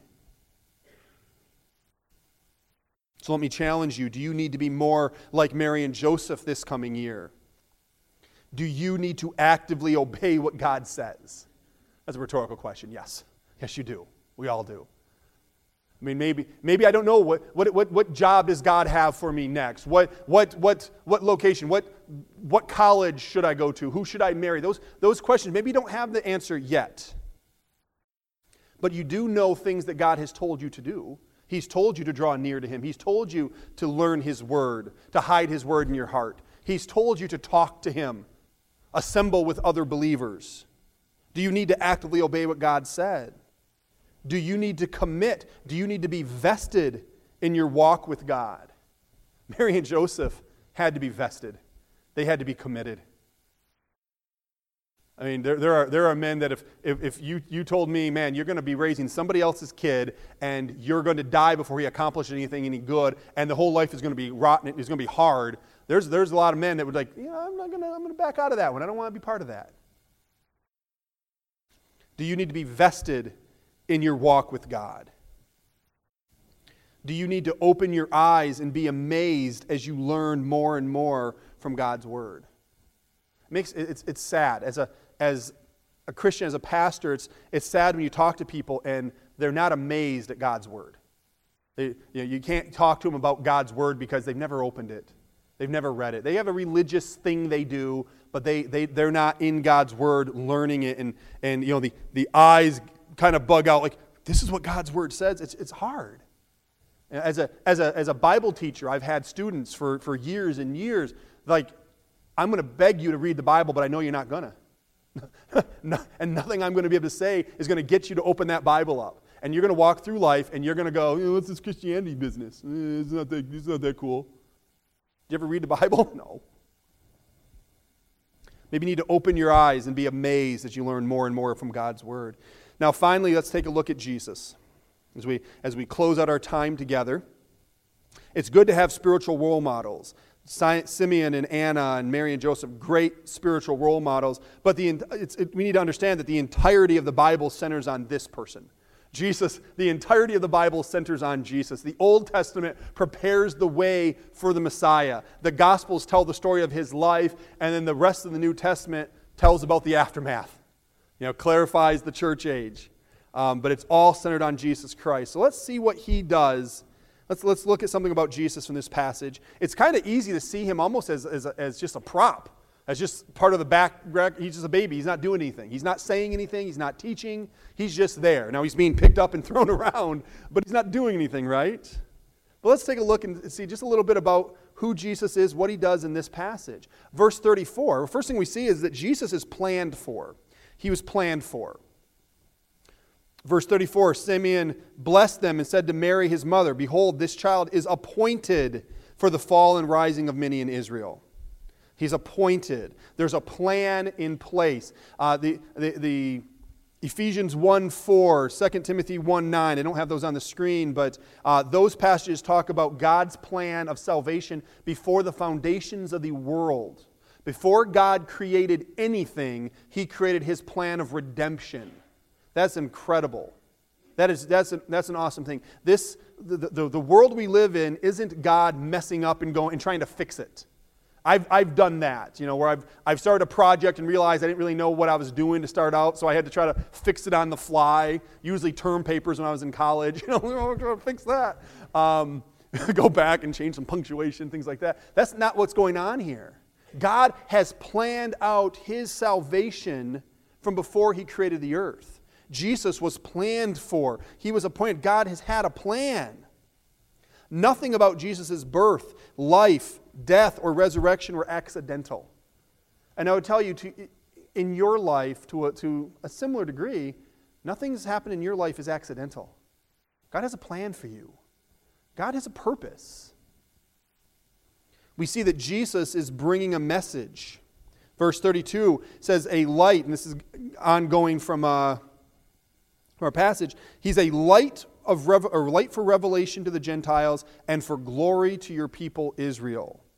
So let me challenge you. Do you need to be more like Mary and Joseph this coming year? Do you need to actively obey what God says? That's a rhetorical question. Yes. Yes, you do. We all do. I mean, maybe maybe I don't know what what what, what job does God have for me next? What what what what location? What what college should I go to? Who should I marry? Those those questions, maybe you don't have the answer yet. But you do know things that God has told you to do. He's told you to draw near to Him. He's told you to learn His Word, to hide His Word in your heart. He's told you to talk to Him, assemble with other believers. Do you need to actively obey what God said? Do you need to commit? Do you need to be vested in your walk with God? Mary and Joseph had to be vested. They had to be committed. I mean, there, there are there are men that if, if, if you, you told me, man, you're going to be raising somebody else's kid and you're going to die before he accomplished anything any good and the whole life is going to be rotten, it's going to be hard, there's there's a lot of men that would like, yeah, I'm not going to I'm going to back out of that one. I don't want to be part of that. Do you need to be vested in your walk with God? Do you need to open your eyes and be amazed as you learn more and more from God's Word? It makes it's it's sad as a as a Christian, as a pastor. It's it's sad when you talk to people and they're not amazed at God's Word. They, you know, you can't talk to them about God's Word because they've never opened it. They've never read it. They have a religious thing they do, but they they they're not in God's Word learning it, and and you know the the eyes kind of bug out like, this is what God's Word says. It's it's hard. As a as a as a Bible teacher, I've had students for, for years and years, like, I'm going to beg you to read the Bible, but I know you're not going to. And nothing I'm going to be able to say is going to get you to open that Bible up. And you're going to walk through life and you're going to go, oh, what's this Christianity business? It's not that, it's not that cool. Do you ever read the Bible? No. Maybe you need to open your eyes and be amazed as you learn more and more from God's Word. Now, finally, let's take a look at Jesus. As we, as we close out our time together, it's good to have spiritual role models. Simeon and Anna and Mary and Joseph, great spiritual role models. But the, it's, it, we need to understand that the entirety of the Bible centers on this person. Jesus, the entirety of the Bible centers on Jesus. The Old Testament prepares the way for the Messiah. The Gospels tell the story of His life, and then the rest of the New Testament tells about the aftermath. You know, clarifies the church age. Um, but it's all centered on Jesus Christ. So let's see what He does. Let's, let's look at something about Jesus from this passage. It's kind of easy to see Him almost as, as, a, as just a prop, as just part of the back. He's just a baby. He's not doing anything. He's not saying anything. He's not teaching. He's just there. Now He's being picked up and thrown around, but He's not doing anything, right? But let's take a look and see just a little bit about who Jesus is, what He does in this passage. Verse thirty-four, the first thing we see is that Jesus is planned for. He was planned for. Verse thirty-four, Simeon blessed them and said to Mary his mother, behold, this child is appointed for the fall and rising of many in Israel. He's appointed. There's a plan in place. Uh, the, the, the Ephesians one four, Second Timothy one nine, I don't have those on the screen, but uh, those passages talk about God's plan of salvation before the foundations of the world. Before God created anything, He created His plan of redemption. That's incredible. That is, that's, a, that's an awesome thing. This, the, the, the world we live in isn't God messing up and going and trying to fix it. I've, I've done that, you know, where I've, I've started a project and realized I didn't really know what I was doing to start out, so I had to try to fix it on the fly, usually term papers when I was in college. You know, I'm going to fix that. Um, go back and change some punctuation, things like that. That's not what's going on here. God has planned out His salvation from before He created the earth. Jesus was planned for. He was appointed. God has had a plan. Nothing about Jesus' birth, life, death, or resurrection were accidental. And I would tell you, to, in your life, to a, to a similar degree, nothing's happened in your life is accidental. God has a plan for you. God has a purpose. We see that Jesus is bringing a message. Verse thirty-two says, a light, and this is ongoing from... Uh, From our passage, He's a light of rev- or light for revelation to the Gentiles and for glory to your people Israel.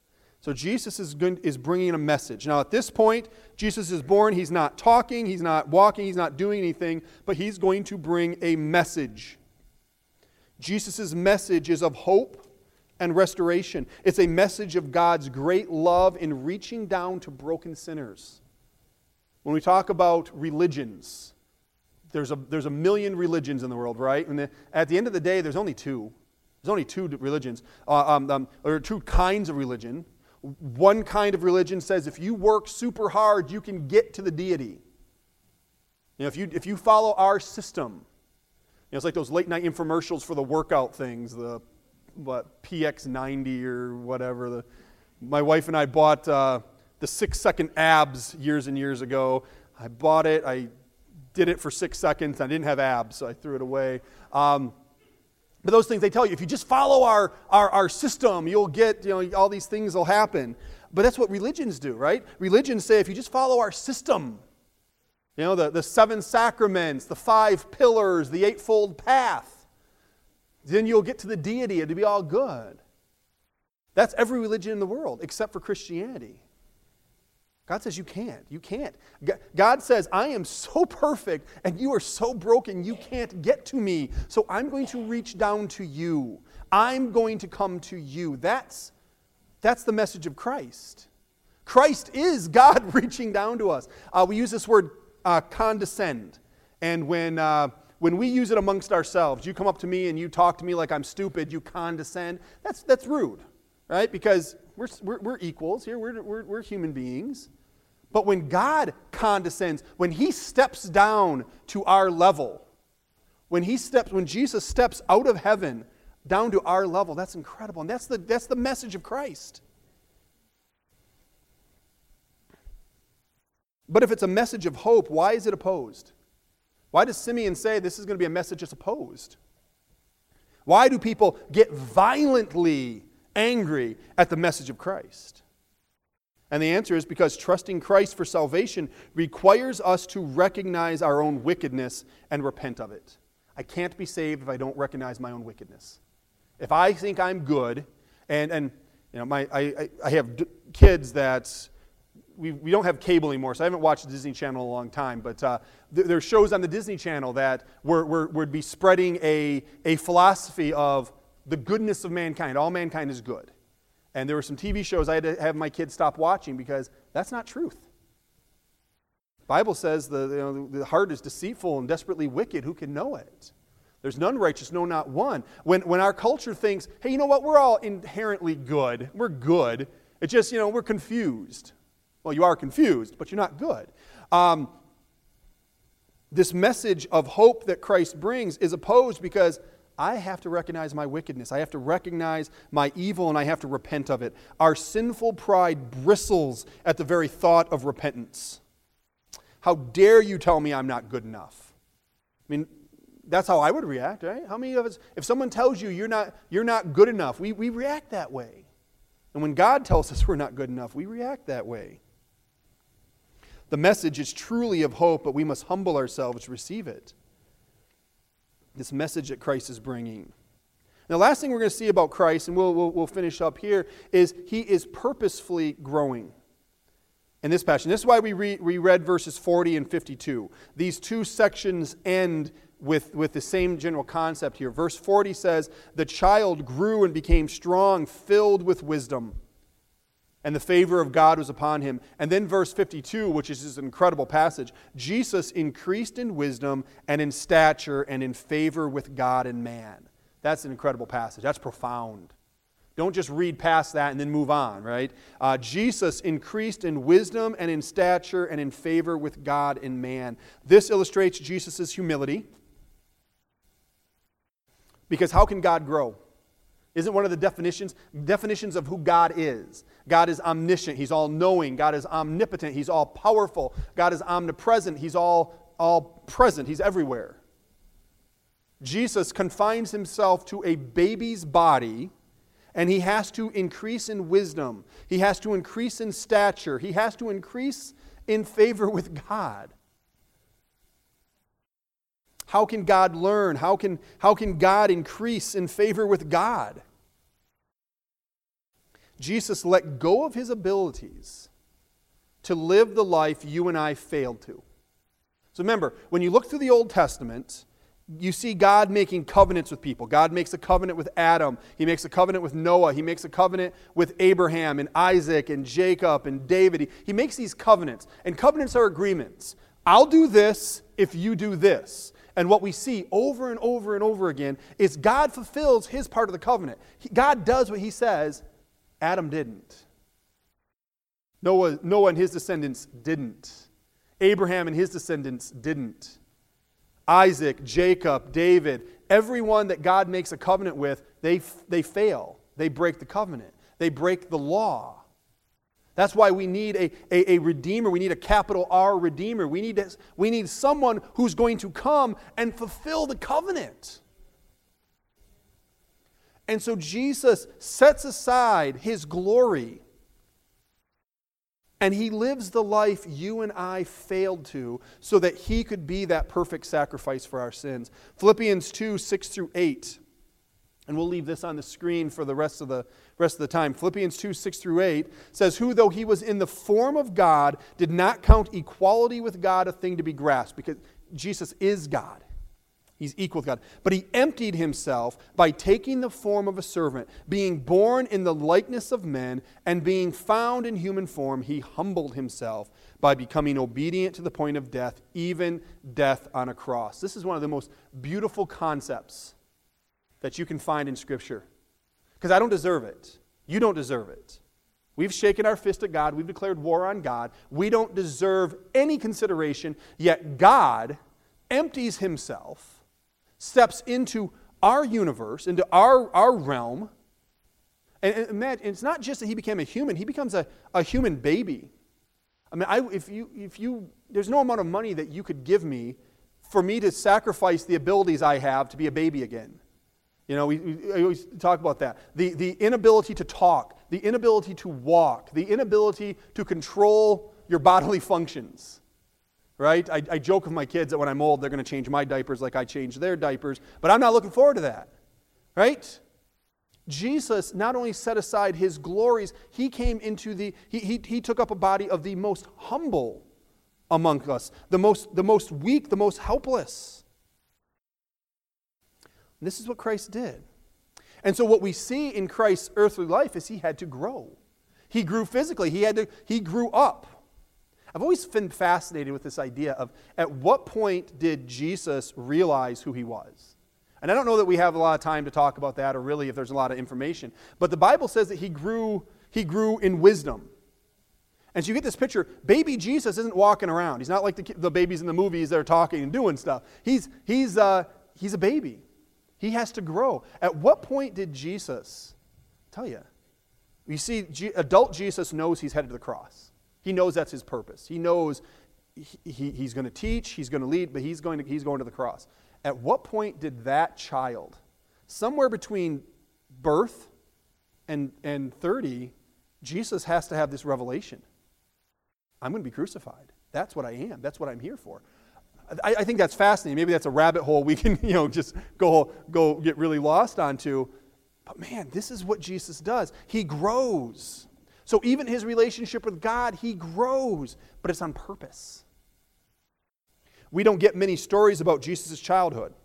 So Jesus is, going, is bringing a message. Now at this point, Jesus is born. He's not talking, he's not walking, he's not doing anything, but he's going to bring a message. Jesus' message is of hope and restoration. It's a message of God's great love in reaching down to broken sinners. When we talk about religions, there's a, there's a million religions in the world, right? And the, at the end of the day, there's only two. There's only two religions, uh, um, um, or two kinds of religion. One kind of religion says if you work super hard, you can get to the deity. You know, if you if you follow our system, you know, it's like those late night infomercials for the workout things, the what P X ninety or whatever. The, my wife and I bought uh, the six second abs years and years ago. I bought it. I did it for six seconds. I didn't have abs, so I threw it away. Um, But those things, they tell you, if you just follow our, our, our system, you'll get, you know, all these things will happen. But that's what religions do, right? Religions say if you just follow our system, you know, the, the seven sacraments, the five pillars, the eightfold path, then you'll get to the deity and it'll be all good. That's every religion in the world except for Christianity. God says you can't. You can't. God says, I am so perfect and you are so broken you can't get to me. So I'm going to reach down to you. I'm going to come to you. That's, that's the message of Christ. Christ is God reaching down to us. Uh, we use this word uh, condescend. And when, uh, when we use it amongst ourselves, you come up to me and you talk to me like I'm stupid, you condescend. That's, that's rude, right? Because We're, we're, we're equals here. We're, we're, we're human beings. But when God condescends, when He steps down to our level, when He steps, when Jesus steps out of heaven down to our level, that's incredible. And that's the, that's the message of Christ. But if it's a message of hope, why is it opposed? Why does Simeon say this is going to be a message that's opposed? Why do people get violently angry at the message of Christ? And the answer is because trusting Christ for salvation requires us to recognize our own wickedness and repent of it. I can't be saved if I don't recognize my own wickedness. If I think I'm good, and and you know, my I I have d- kids that we we don't have cable anymore, so I haven't watched the Disney Channel in a long time. But uh, th- there are shows on the Disney Channel that were, were would be spreading a a philosophy of the goodness of mankind. All mankind is good. And there were some T V shows I had to have my kids stop watching because that's not truth. The Bible says the, you know, the heart is deceitful and desperately wicked. Who can know it? There's none righteous, no, not one. When, when our culture thinks, hey, you know what? We're all inherently good. We're good. It's just, you know, we're confused. Well, you are confused, but you're not good. Um, this message of hope that Christ brings is opposed because I have to recognize my wickedness. I have to recognize my evil and I have to repent of it. Our sinful pride bristles at the very thought of repentance. How dare you tell me I'm not good enough? I mean, that's how I would react, right? How many of us, if someone tells you you're not, you're not good enough, we, we react that way. And when God tells us we're not good enough, we react that way. The message is truly of hope, but we must humble ourselves to receive it. This message that Christ is bringing. Now, the last thing we're going to see about Christ, and we'll, we'll, we'll finish up here, is He is purposefully growing in this passage. This is why we, re, we read verses forty and fifty-two. These two sections end with, with the same general concept here. Verse forty says, the child grew and became strong, filled with wisdom, and the favor of God was upon him. And then verse fifty-two, which is this incredible passage, Jesus increased in wisdom and in stature and in favor with God and man. That's an incredible passage. That's profound. Don't just read past that and then move on, right? Uh, Jesus increased in wisdom and in stature and in favor with God and man. This illustrates Jesus' humility. Because how can God grow? Isn't one of the definitions definitions of who God is? God is omniscient. He's all-knowing. God is omnipotent. He's all-powerful. God is omnipresent. He's all, all present. He's everywhere. Jesus confines himself to a baby's body, and he has to increase in wisdom. He has to increase in stature. He has to increase in favor with God. How can God learn? How can, how can God increase in favor with God? Jesus let go of his abilities to live the life you and I failed to. So remember, when you look through the Old Testament, you see God making covenants with people. God makes a covenant with Adam. He makes a covenant with Noah. He makes a covenant with Abraham and Isaac and Jacob and David. He, he makes these covenants. And covenants are agreements. I'll do this if you do this. And what we see over and over and over again is God fulfills his part of the covenant. He, God does what he says. Adam didn't. Noah, Noah and his descendants didn't. Abraham and his descendants didn't. Isaac, Jacob, David, everyone that God makes a covenant with, they, they fail. They break the covenant. They break the law. That's why we need a, a, a redeemer. We need a capital R redeemer. We need, to, we need someone who's going to come and fulfill the covenant. And so Jesus sets aside his glory and he lives the life you and I failed to so that he could be that perfect sacrifice for our sins. Philippians two, six through eight. And we'll leave this on the screen for the rest of the rest of the time. Philippians two, six through eight says, who, though he was in the form of God, did not count equality with God a thing to be grasped, because Jesus is God. He's equal with God. But he emptied himself by taking the form of a servant, being born in the likeness of men, and being found in human form, he humbled himself by becoming obedient to the point of death, even death on a cross. This is one of the most beautiful concepts that you can find in Scripture. Because I don't deserve it. You don't deserve it. We've shaken our fist at God. We've declared war on God. We don't deserve any consideration, yet God empties himself, steps into our universe, into our, our realm. And, and imagine, it's not just that he became a human, he becomes a, a human baby. I mean, I, if you, if you, there's no amount of money that you could give me for me to sacrifice the abilities I have to be a baby again. You know, we, we I always talk about that. The, the inability to talk, the inability to walk, the inability to control your bodily functions. Right? I, I joke with my kids that when I'm old, they're going to change my diapers like I changed their diapers. But I'm not looking forward to that. Right? Jesus not only set aside his glories, he came into the, he, he, he took up a body of the most humble among us, the most, the most weak, the most helpless. And this is what Christ did. And so what we see in Christ's earthly life is he had to grow. He grew physically. He had to, he grew up. I've always been fascinated with this idea of at what point did Jesus realize who he was? And I don't know that we have a lot of time to talk about that, or really if there's a lot of information. But the Bible says that he grew, he grew in wisdom. And so you get this picture, baby Jesus isn't walking around. He's not like the, the babies in the movies that are talking and doing stuff. He's, he's, uh, he's a baby. He has to grow. At what point did Jesus, I'll tell you, you see, G- adult Jesus knows he's headed to the cross. He knows that's his purpose. He knows he, he, he's going to teach, he's going to lead, but he's going to, he's going to the cross. At what point did that child, somewhere between birth and, and thirty, Jesus has to have this revelation. I'm going to be crucified. That's what I am. That's what I'm here for. I, I think that's fascinating. Maybe that's a rabbit hole we can, you know, just go, go get really lost onto. But man, this is what Jesus does. He grows. So even his relationship with God, he grows, but it's on purpose. We don't get many stories about Jesus' childhood.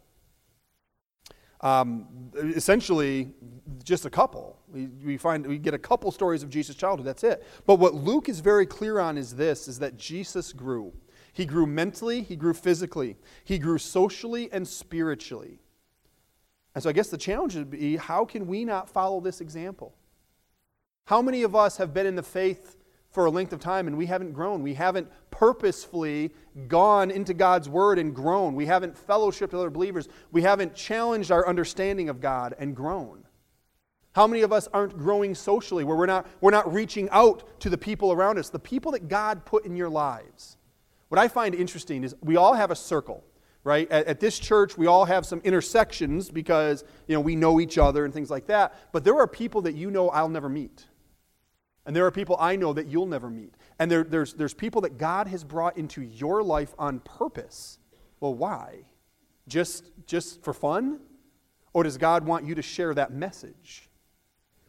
Um, essentially, just a couple. We, we find we get a couple stories of Jesus' childhood. That's it. But what Luke is very clear on is this: is that Jesus grew. He grew mentally. He grew physically. He grew socially and spiritually. And so, I guess the challenge would be: how can we not follow this example? How many of us have been in the faith for a length of time and we haven't grown? We haven't purposefully gone into God's Word and grown. We haven't fellowshiped with other believers. We haven't challenged our understanding of God and grown. How many of us aren't growing socially, where we're not, we're not reaching out to the people around us, the people that God put in your lives? What I find interesting is we all have a circle. Right? At, at this church, we all have some intersections because, you know, we know each other and things like that. But there are people that you know I'll never meet. And there are people I know that you'll never meet. And there, there's, there's people that God has brought into your life on purpose. Well, why? Just, just for fun? Or does God want you to share that message?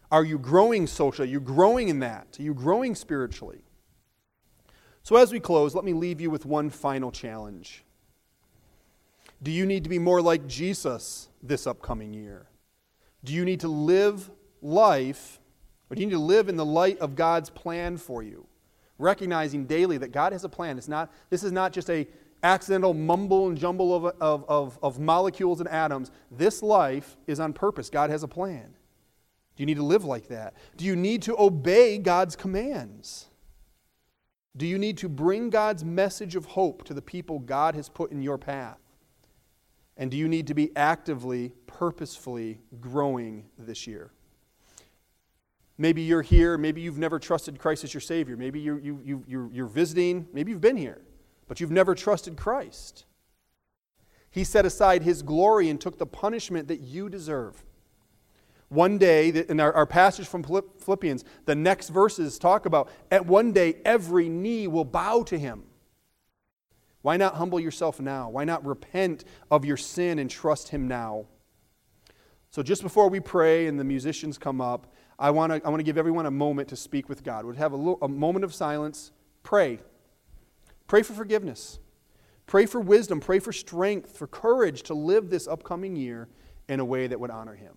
Are you growing socially? Are you growing in that? Are you growing spiritually? So as we close, let me leave you with one final challenge. Do you need to be more like Jesus this upcoming year? Do you need to live life, or do you need to live in the light of God's plan for you? Recognizing daily that God has a plan. It's not, this is not just a accidental mumble and jumble of, of, of, of molecules and atoms. This life is on purpose. God has a plan. Do you need to live like that? Do you need to obey God's commands? Do you need to bring God's message of hope to the people God has put in your path? And do you need to be actively, purposefully growing this year? Maybe you're here, maybe you've never trusted Christ as your Savior. Maybe you, you, you, you're, you're visiting, maybe you've been here, but you've never trusted Christ. He set aside His glory and took the punishment that you deserve. One day, in our, our passage from Philippians, the next verses talk about, at one day every knee will bow to Him. Why not humble yourself now? Why not repent of your sin and trust Him now? So just before we pray and the musicians come up, I want to I want to give everyone a moment to speak with God. We'll have a, little, a moment of silence. Pray. Pray for forgiveness. Pray for wisdom. Pray for strength, for courage to live this upcoming year in a way that would honor Him.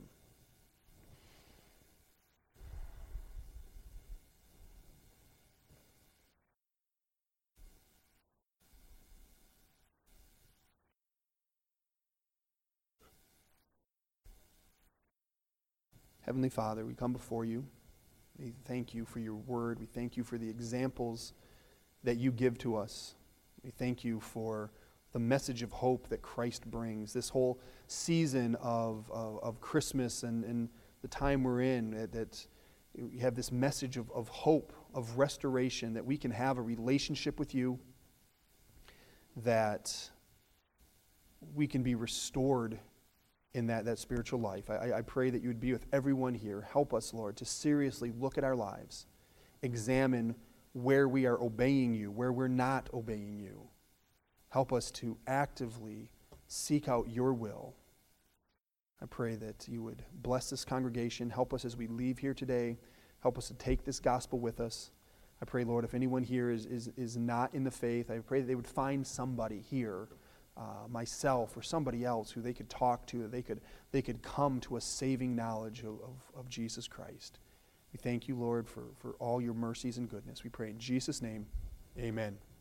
Heavenly Father, we come before you. We thank you for your word. We thank you for the examples that you give to us. We thank you for the message of hope that Christ brings. This whole season of, of, of Christmas and, and the time we're in, that, that you have this message of, of hope, of restoration, that we can have a relationship with you, that we can be restored in that, that spiritual life. I, I pray that you would be with everyone here. Help us, Lord, to seriously look at our lives, examine where we are obeying you, where we're not obeying you. Help us to actively seek out your will. I pray that you would bless this congregation. Help us as we leave here today. Help us to take this gospel with us. I pray, Lord, if anyone here is, is, is not in the faith, I pray that they would find somebody here, Uh, myself or somebody else who they could talk to, that they could they could come to a saving knowledge of, of, of Jesus Christ. We thank you, Lord, for, for all your mercies and goodness. We pray in Jesus' name, amen.